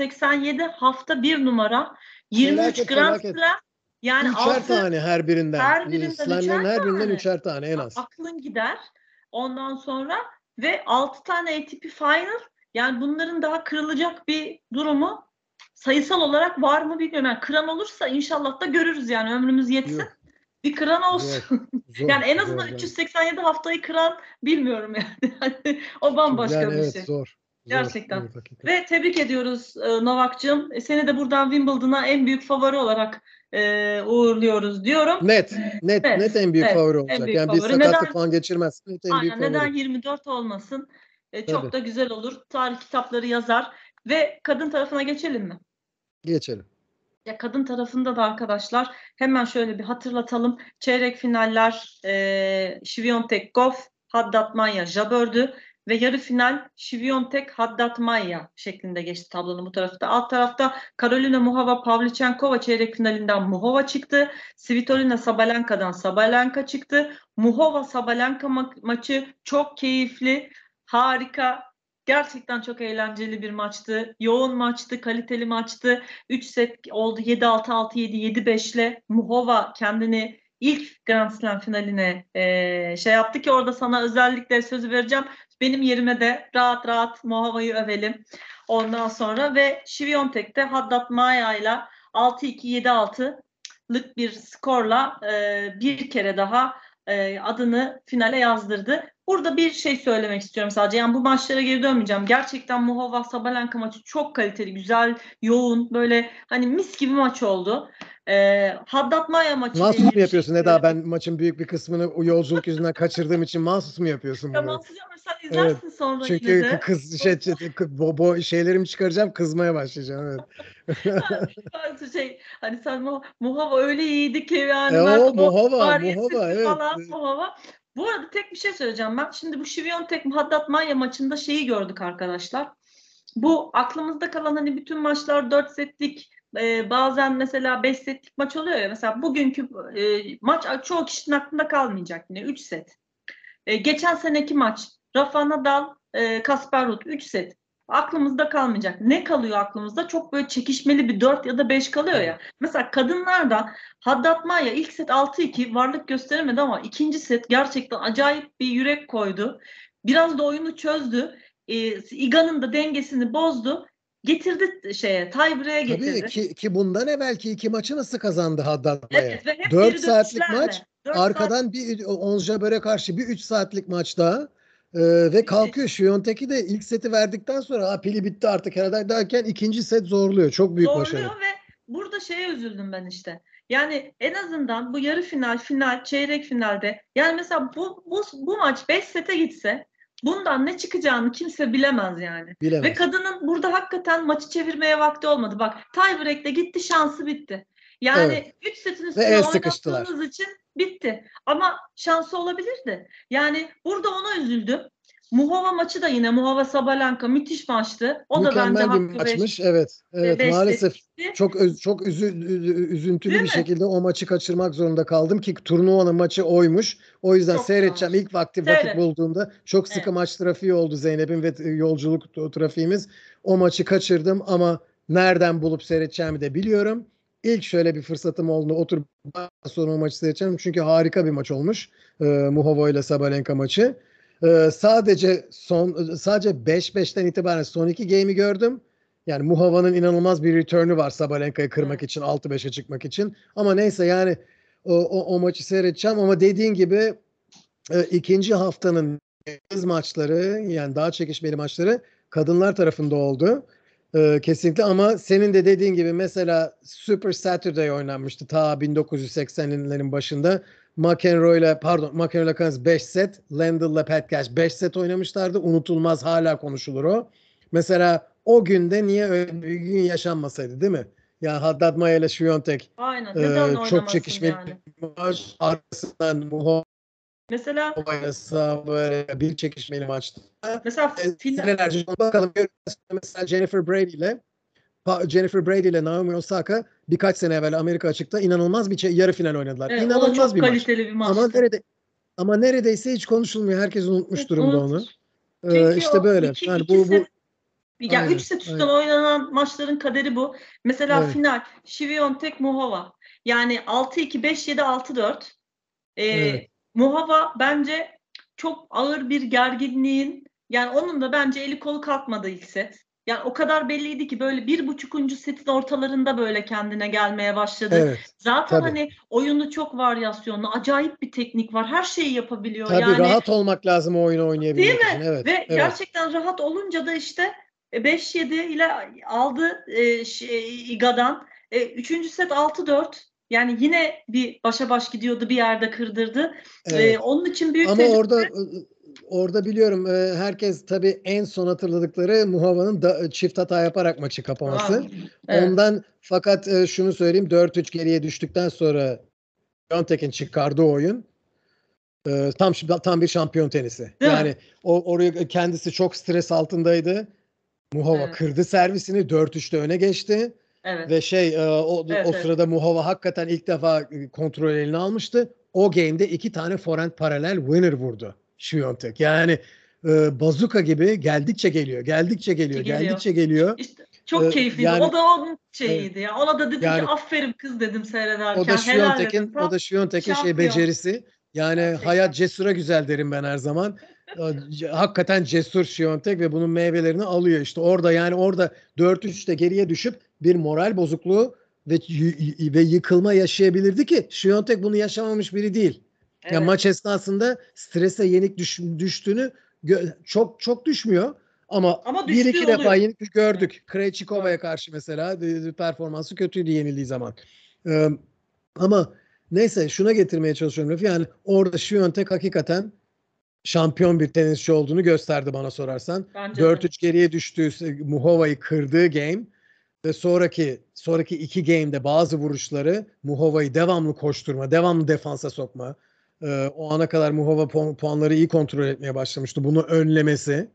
387 hafta bir numara, 23 Felaket Grand felaket. Slam. Yani Üçer 6 tane her birinden. her birinden Slam'lerin üçer her birinden tane. üçer tane en az. Aklın gider. Ondan sonra ve 6 tane ATP Final. Yani bunların daha kırılacak bir durumu sayısal olarak var mı bilmiyorum. Yani kıran olursa inşallah da görürüz yani ömrümüz yetsin. Yok. Bir kıran Zor. olsun. Zor. Yani en Zor. azından Yani, 387 haftayı kıran bilmiyorum yani. Hani o yani bambaşka bir evet şey. zor. Zor. Gerçekten. Evet hakikaten. Ve tebrik ediyoruz Novak'cığım. Seni de buradan Wimbledon'a en büyük favori olarak uğurluyoruz diyorum. Net. Net. Net Evet, en büyük evet. favori En olacak. büyük Yani bir favori. sakatlık Neden? falan geçirmez. Net en büyük Aynen neden favori. 24 olmasın? Çok Tabii. da güzel olur. Tarih kitapları yazar. Ve kadın tarafına geçelim mi? Geçelim. Ya kadın tarafında da arkadaşlar hemen şöyle bir hatırlatalım. Çeyrek finaller Świątek Goff, Haddad Maia Jabeur'dü ve yarı final Świątek Haddad Maia şeklinde geçti tablonun bu tarafta. Alt tarafta Karolina Muhova Pavlyuchenkova çeyrek finalinden Muhova çıktı. Svitolina Sabalenka'dan Sabalenka çıktı. Muhova Sabalenka maçı çok keyifli, harika. Gerçekten çok eğlenceli bir maçtı. Yoğun maçtı, kaliteli maçtı. 3 set oldu 7-6, 6-7, 7-5 ile Muhova kendini ilk Grand Slam finaline şey yaptı ki orada sana özellikle sözü vereceğim. Benim yerime de rahat rahat Muhova'yı övelim. Ondan sonra ve Świątek'te Haddad Maia ile 6-2, 7-6'lık bir skorla bir kere daha adını finale yazdırdı. Burada bir şey söylemek istiyorum sadece. Yani bu maçlara geri dönmeyeceğim. Gerçekten Muhova Sabalenka maçı çok kaliteli, güzel, yoğun, böyle hani mis gibi maç oldu. Haddad Maia maçı ile Mahsus mu ilgili bir şey yapıyorsun Eda? söylemek. Ben maçın büyük bir kısmını o yolculuk yüzünden kaçırdığım için mahsus mu yapıyorsun Ya bunu? Mahsucuğum sen Evet. izlersin sonra yine Çünkü de. şeylerimi çıkaracağım, kızmaya başlayacağım. Evet. Şey, hani sen Muhova öyle iyiydi ki yani ben O o Muhova, var Muhova sesi evet. falan Muhova. Bu arada tek bir şey söyleyeceğim ben. Şimdi bu Świątek Haddad Maia maçında şeyi gördük arkadaşlar. Bu aklımızda kalan hani bütün maçlar 4 setlik bazen mesela 5 setlik maç oluyor ya. Mesela bugünkü maç çoğu kişinin aklında kalmayacak yine 3 set. Geçen seneki maç Rafa Nadal, Kasper Ruud 3 set. Aklımızda kalmayacak. Ne kalıyor aklımızda? Çok böyle çekişmeli bir 4 ya da 5 kalıyor ya. Mesela kadınlarda Haddad Maia ilk set 6-2 varlık gösteremedi ama ikinci set gerçekten acayip bir yürek koydu. Biraz da oyunu çözdü. Iga'nın da dengesini bozdu. Getirdi tiebreak'e Tabii getirdi. ki bundan evvelki 2 maçı nasıl kazandı Haddad Maia? Evet ve hep 4 geri saatlik maç, dönüşlerle. 4 saat arkadan bir Ons Jabeur'e karşı bir 3 saatlik maç daha. Ve kalkıyor. müthiş. Świątek'i de ilk seti verdikten sonra pili bitti artık herhalde derken ikinci set zorluyor. Çok büyük başarı. Zorluyor ve burada şeye üzüldüm ben işte. Yani en azından bu yarı final, final, çeyrek finalde yani mesela bu maç 5 sete gitse bundan ne çıkacağını kimse bilemez yani. Ve Bilemez. kadının burada hakikaten maçı çevirmeye vakti olmadı. Bak tiebreak'te gitti şansı bitti. Evet. Yani 3 setin Ve üstüne el sıkıştılar. oynattığınız için bitti. Ama şansı olabilirdi. Yani burada ona üzüldüm. Muhova maçı da yine Muhova Sabalenka müthiş maçtı. O da bence Mükemmel bir hakkı maçmış. Evet. Evet. 5 Maalesef seçti. çok üzüntülü Değil bir mi? şekilde o maçı kaçırmak zorunda kaldım ki turnuvanın maçı oymuş. O yüzden Çok güzel seyredeceğim. maç. İlk vakit Seyret. bulduğumda çok sıkı Evet. maç trafiği oldu Zeynep'in ve yolculuk trafiğimiz. O maçı kaçırdım ama nereden bulup seyredeceğimi de biliyorum. İlk şöyle bir fırsatım oldu. Oturup sonra o maçı seyredeceğim. Çünkü harika bir maç olmuş. Muhova ile Sabalenka maçı. Sadece 5-5'ten itibaren son iki game'i gördüm. Yani Muhava'nın inanılmaz bir return'ü var Sabalenka'yı kırmak Evet. için, 6-5'e çıkmak için. Ama neyse yani o maçı seyredeceğim ama dediğin gibi ikinci haftanın kız maçları yani daha çekişmeli maçları kadınlar tarafında oldu. Kesinlikle ama senin de dediğin gibi mesela Super Saturday oynanmıştı ta 1980'lerin başında. McEnroe'la 5 set, Lendl'la Pat Cash 5 set oynamışlardı. Unutulmaz hala konuşulur o. Mesela o günde niye öyle bir gün yaşanmasaydı değil mi? Ya Haddad Maya ile Świątek Aynen. Neden çok oynamasın çekişmeli yani? bir maç. Arkasından Mesela oynasa böyle bir çekişmeli maçtı. final. Senelerce bakalım mesela Jennifer Brady ile Naomi Osaka birkaç sene evvel Amerika açıkta inanılmaz bir yarı final oynadılar. Evet, o da İnanılmaz çok bir maç. kaliteli bir Ama maçtı. neredeyse hiç konuşulmuyor. Herkes unutmuş Evet, durumda onu. çünkü İşte o böyle. Yani iki bu set ya 3 aynen. set üstten Aynen. oynanan maçların kaderi bu. Mesela Evet. final Świątek Muhova. Yani 6-2, 5-7, 6-4. Evet. Muhova bence çok ağır bir gerginliğin yani onun da bence eli kolu kalkmadı ilk set. Yani o kadar belliydi ki böyle 1,5. setin ortalarında böyle kendine gelmeye başladı. Evet. Zaten Tabii. hani oyunu çok varyasyonlu, acayip bir teknik var. Her şeyi yapabiliyor. Tabii Yani rahat olmak lazım o oyunu değil oynayabilmek için. mi? Evet. Ve Evet. gerçekten rahat olunca da işte 5-7 ile aldı Iga'dan. Üçüncü set 6-4. Yani yine bir başa baş gidiyordu bir yerde kırdırdı. Evet. Onun için büyük Ama tecrübe. orada biliyorum herkes tabii en son hatırladıkları Muhava'nın çift hata yaparak maçı Ha, kapaması. evet. Fakat şunu söyleyeyim 4-3 geriye düştükten sonra Piontek'in çıkardığı oyun tam bir şampiyon tenisi. Değil mi? Yani oraya kendisi çok stres altındaydı. Muhova Evet. kırdı servisini 4-3'te öne geçti. Evet. Ve Evet. o Evet. sırada Muhova hakikaten ilk defa kontrol eline almıştı. O game'de iki tane forehand paralel winner vurdu Świątek. Yani bazuka gibi geldikçe geliyor, geldikçe geliyor, Geliyor. geldikçe geliyor. İşte çok keyifliydi. Yani O da onun evet, şeyiydi ya. Ona da dedim ki yani aferin kız dedim seyrederken. Helal dedim. O Tam da Świątek'in şampiyon. becerisi. Yani Gerçekten. hayat cesura güzel derim ben her zaman. Hakikaten cesur Świątek ve bunun meyvelerini alıyor. İşte orada 4-3'te geriye düşüp bir moral bozukluğu ve yıkılma yaşayabilirdi ki Świątek bunu yaşamamış biri değil. Yani Evet. maç esnasında strese yenik düştüğünü çok çok düşmüyor. Ama Ama bir düştüğü iki defa oluyor. yenik Evet. gördük. Gördüm. Krejcikova'ya karşı mesela performansı kötüydü yenildiği zaman. Ee, ama neyse şuna getirmeye çalışıyorum lafı. Yani orada Świątek hakikaten şampiyon bir tenisçi olduğunu gösterdi bana sorarsan. Bence de. 4-3 geriye düştüğü Muhova'yı kırdığı game ve sonraki iki game'de bazı vuruşları Muhova'yı devamlı koşturma, devamlı defansa sokma. O ana kadar Muhova puanları iyi kontrol etmeye başlamıştı. Bunu önlemesi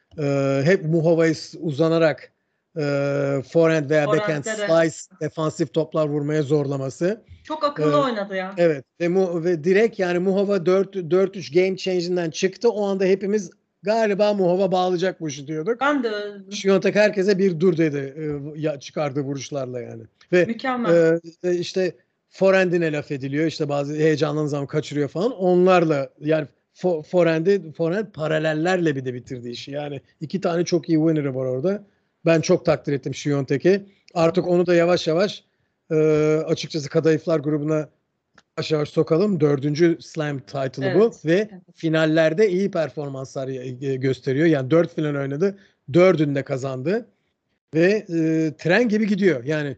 hep Muhova'yı uzanarak forehand veya backhand Forent'te de slice defansif toplar vurmaya zorlaması. çok E, akıllı oynadı ya. evet ve direkt yani Muhova 4-3 game change'inden çıktı. O anda hepimiz galiba Muhova bağlayacak bu işi diyorduk. Ben de Świątek herkese bir dur dedi çıkardığı vuruşlarla yani. Ve mükemmel. işte forehand'ine laf ediliyor. İşte bazı heyecanlandığı zaman kaçırıyor falan. Onlarla yani forehand paralellerle bir de bitirdi işi. Yani iki tane çok iyi winner'ı var orada. Ben çok takdir ettim Świątek'i. Hı Artık hı. onu da yavaş yavaş açıkçası kadayıflar grubuna yavaş yavaş sokalım. Dördüncü Slam title'ı bu Evet. ve Evet. finallerde iyi performanslar gösteriyor. Yani 4 final oynadı. Dördünü de kazandı ve tren gibi gidiyor. Yani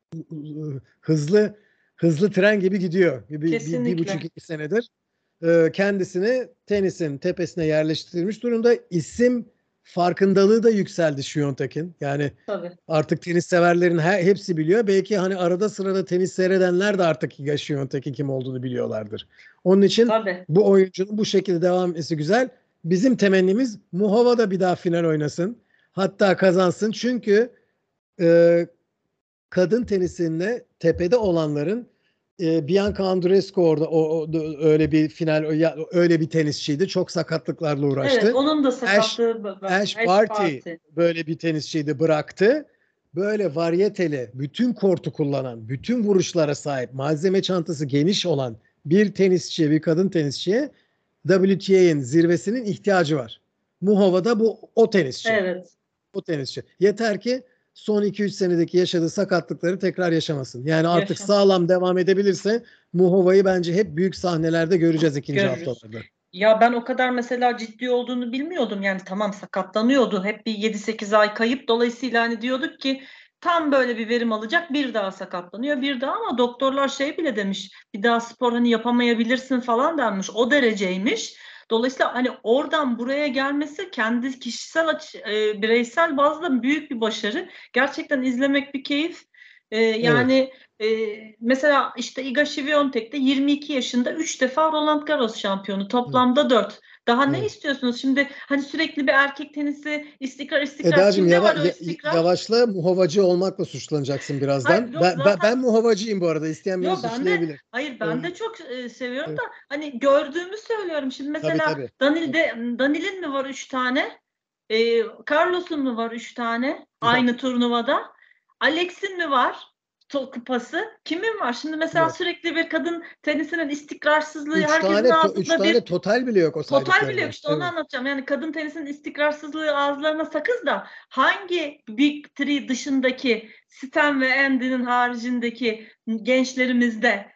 hızlı hızlı tren gibi gidiyor. Bir buçuk Kesinlikle. iki senedir kendisini tenisin tepesine yerleştirmiş durumda. İsim farkındalığı da yükseldi Świątek'in. Yani Tabii. artık tenis severlerin hepsi biliyor. Belki hani arada sırada tenis seyredenler de artık Świątek'in kim olduğunu biliyorlardır. Onun için Tabii. bu oyuncunun bu şekilde devam etmesi güzel. bizim temennimiz Muhova da bir daha final oynasın. Hatta kazansın. Çünkü kadın tenisinde tepede olanların Bianca Andreescu orada öyle bir final öyle bir tenisçiydi. Çok sakatlıklarla uğraştı. Evet, onun da sakatlığı var. Ash Barty böyle bir tenisçiydi, bıraktı. Böyle varyeteli, bütün kortu kullanan, bütün vuruşlara sahip, malzeme çantası geniş olan bir tenisçiye, bir kadın tenisçiye WTA'nin zirvesinin ihtiyacı var. Muhova da o tenisçi. Evet. O tenisçi. Yeter ki son 2-3 senedeki yaşadığı sakatlıkları tekrar yaşamasın. Yani artık sağlam devam edebilirse Muhova'yı bence hep büyük sahnelerde göreceğiz ikinci haftalarda. Ya ben o kadar mesela ciddi olduğunu bilmiyordum. Yani tamam sakatlanıyordu. Hep bir 7-8 ay kayıp. Dolayısıyla hani diyorduk ki tam böyle bir verim alacak, bir daha sakatlanıyor, bir daha, ama doktorlar şey bile demiş, bir daha spor hani yapamayabilirsin falan denmiş. O dereceymiş. Dolayısıyla hani oradan buraya gelmesi kendi kişisel bireysel bazda büyük bir başarı. Gerçekten izlemek bir keyif. Yani mesela işte Iga Świątek'te 22 yaşında 3 defa Roland Garros şampiyonu. Toplamda 4. Daha ne istiyorsunuz? Şimdi hani sürekli bir erkek tenisi istikrar. Eda'cığım Kimde var o istikrar? yavaşla, muhavacı olmakla suçlanacaksın birazdan. Hayır, yok, ben muhavacıyım bu arada. İsteyen beni suçlayabilir. Hayır, ben de çok seviyorum da hani gördüğümü söylüyorum. Şimdi mesela tabii. Danil'in mi var 3 tane? Carlos'un mu var 3 tane? Aynı turnuvada. Alex'in mi var? Kupası. Kimin var? Şimdi mesela sürekli bir kadın tenisinin istikrarsızlığı, herkesin ağzında 3 tane total bile yok o saydıklarında. Total bile yok, işte onu anlatacağım. Yani kadın tenisinin istikrarsızlığı ağızlarına sakız da hangi Big Three dışındaki Stan ve Andy'nin haricindeki gençlerimizde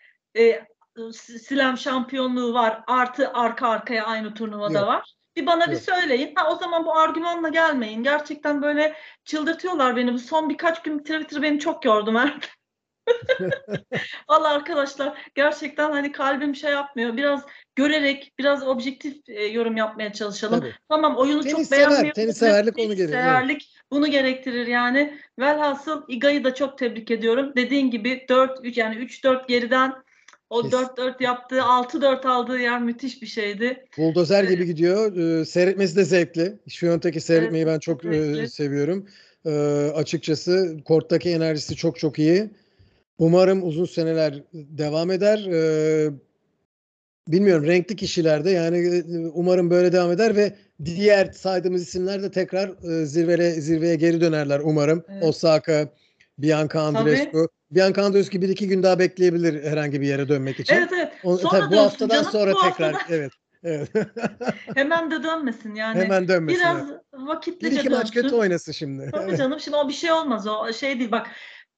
slam şampiyonluğu var, artı arka arkaya aynı turnuvada var? Bir bana bir söyleyin. O zaman bu argümanla gelmeyin. Gerçekten böyle çıldırtıyorlar beni. Bu son birkaç gün Twitter beni çok yordu Mert. Vallahi arkadaşlar gerçekten hani kalbim şey yapmıyor. Biraz görerek, biraz objektif yorum yapmaya çalışalım. Tabii. Tamam, oyunu çok beğenmiyorum. Tenisseverlik onu gerektirir. Tenisseverlik bunu gerektirir yani. Velhasıl Iga'yı da çok tebrik ediyorum. Dediğin gibi 4-3 yani 3-4 geriden o 4-4 yaptığı, 6-4 aldığı yer müthiş bir şeydi. Buldozer gibi gidiyor. Seyretmesi de zevkli. Świątek'i seyretmeyi ben çok seviyorum. Açıkçası korttaki enerjisi çok çok iyi. Umarım uzun seneler devam eder. Bilmiyorum, renkli kişilerde yani umarım böyle devam eder ve diğer saydığımız isimler de tekrar zirveye geri dönerler umarım. Osaka, Bianca Andreescu. Bianca Andreescu 1-2 gün daha bekleyebilir herhangi bir yere dönmek için. Evet. Tabii bu haftadan sonra tekrar evet. Hemen de dönmesin yani. Hemen dönmesin. Biraz vakitlice dönsün. 1-2 maç kötü oynasın şimdi. Tabii canım, şimdi o bir şey olmaz. O şey değil bak.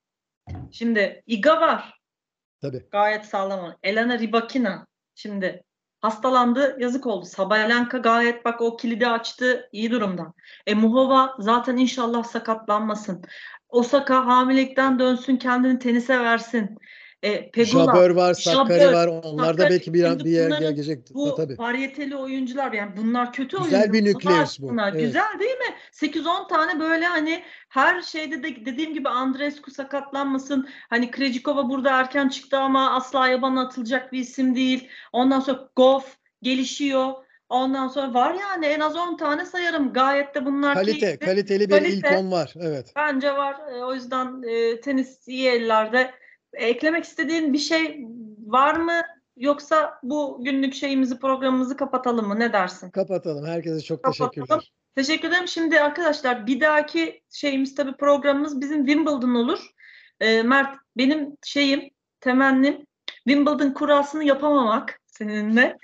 Şimdi Iga var. Tabii. Gayet sağlam. Elena Rybakina şimdi hastalandı. Yazık oldu. Sabalenka gayet bak o kilidi açtı. İyi durumda. Muhova zaten inşallah sakatlanmasın. Osaka hamilelikten dönsün. Kendini tenise versin. Pegula, Jabeur var, Sakkari var. Onlar da belki bir yer gelecek. Bu tabii. varyeteli oyuncular, yani bunlar kötü güzel oyuncular. Bir nükleus bu. Evet. Güzel değil mi? 8-10 tane böyle hani her şeyde de dediğim gibi Andreescu sakatlanmasın. Hani Krejcikova burada erken çıktı ama asla yabana atılacak bir isim değil. Ondan sonra Goff gelişiyor. Ondan sonra var yani en az 10 tane sayarım. Gayet de bunlar kaliteli bir ilk 10 var. Evet. Bence var. O yüzden tenis iyi ellerde. Eklemek istediğin bir şey var mı? Yoksa bu günlük programımızı kapatalım mı? Ne dersin? Kapatalım. Herkese çok teşekkürler. Teşekkür ederim. Şimdi arkadaşlar bir dahaki tabii programımız bizim Wimbledon olur. Mert, benim temennim Wimbledon kurasını yapamamak seninle.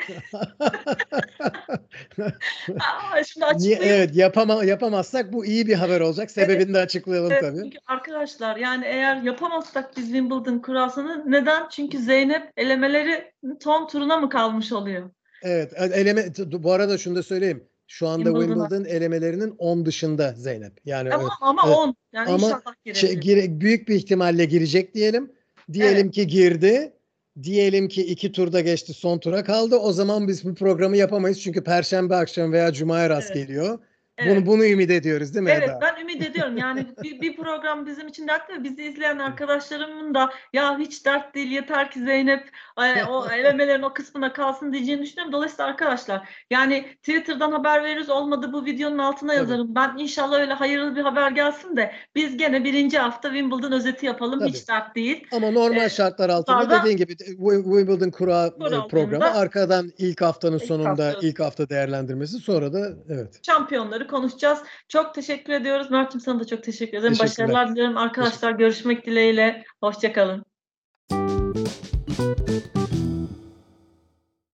Şimdi açıklayayım. Evet, yapamazsak bu iyi bir haber olacak. Sebebini de açıklayalım tabii. Çünkü arkadaşlar yani eğer yapamazsak biz Wimbledon kurasını, neden? Çünkü Zeynep elemeleri son turuna mı kalmış oluyor? Evet. Bu arada şunu da söyleyeyim. Şu anda Wimbledon elemelerinin 10 dışında Zeynep. Yani ama 10. Yani inşallah girebilir. Büyük bir ihtimalle girecek diyelim. Diyelim ki girdi. Diyelim ki 2 turda geçti, son tura kaldı. O zaman biz bu programı yapamayız. Çünkü Perşembe akşamı veya Cuma'ya rast geliyor. Bunu ümit ediyoruz değil mi Eda? Evet, ben ümit ediyorum. Yani bir program bizim için dertli ve bizi izleyen arkadaşlarımın da ya hiç dert değil yeter ki Zeynep o elemelerin o kısmına kalsın diyeceğini düşünüyorum. Dolayısıyla arkadaşlar yani Twitter'dan haber veririz, olmadı bu videonun altına yazarım. Ben inşallah öyle hayırlı bir haber gelsin de biz gene birinci hafta Wimbledon özeti yapalım. Tabii. Hiç dert değil. Ama normal şartlar altında dediğin gibi Wimbledon kura programı arkadan ilk haftanın sonunda ilk hafta değerlendirmesi, sonra da evet. Şampiyonları konuşacağız. Çok teşekkür ediyoruz. Mert'cim sana da çok teşekkür ederim. Başarılar dilerim. Arkadaşlar görüşmek dileğiyle. Hoşça kalın.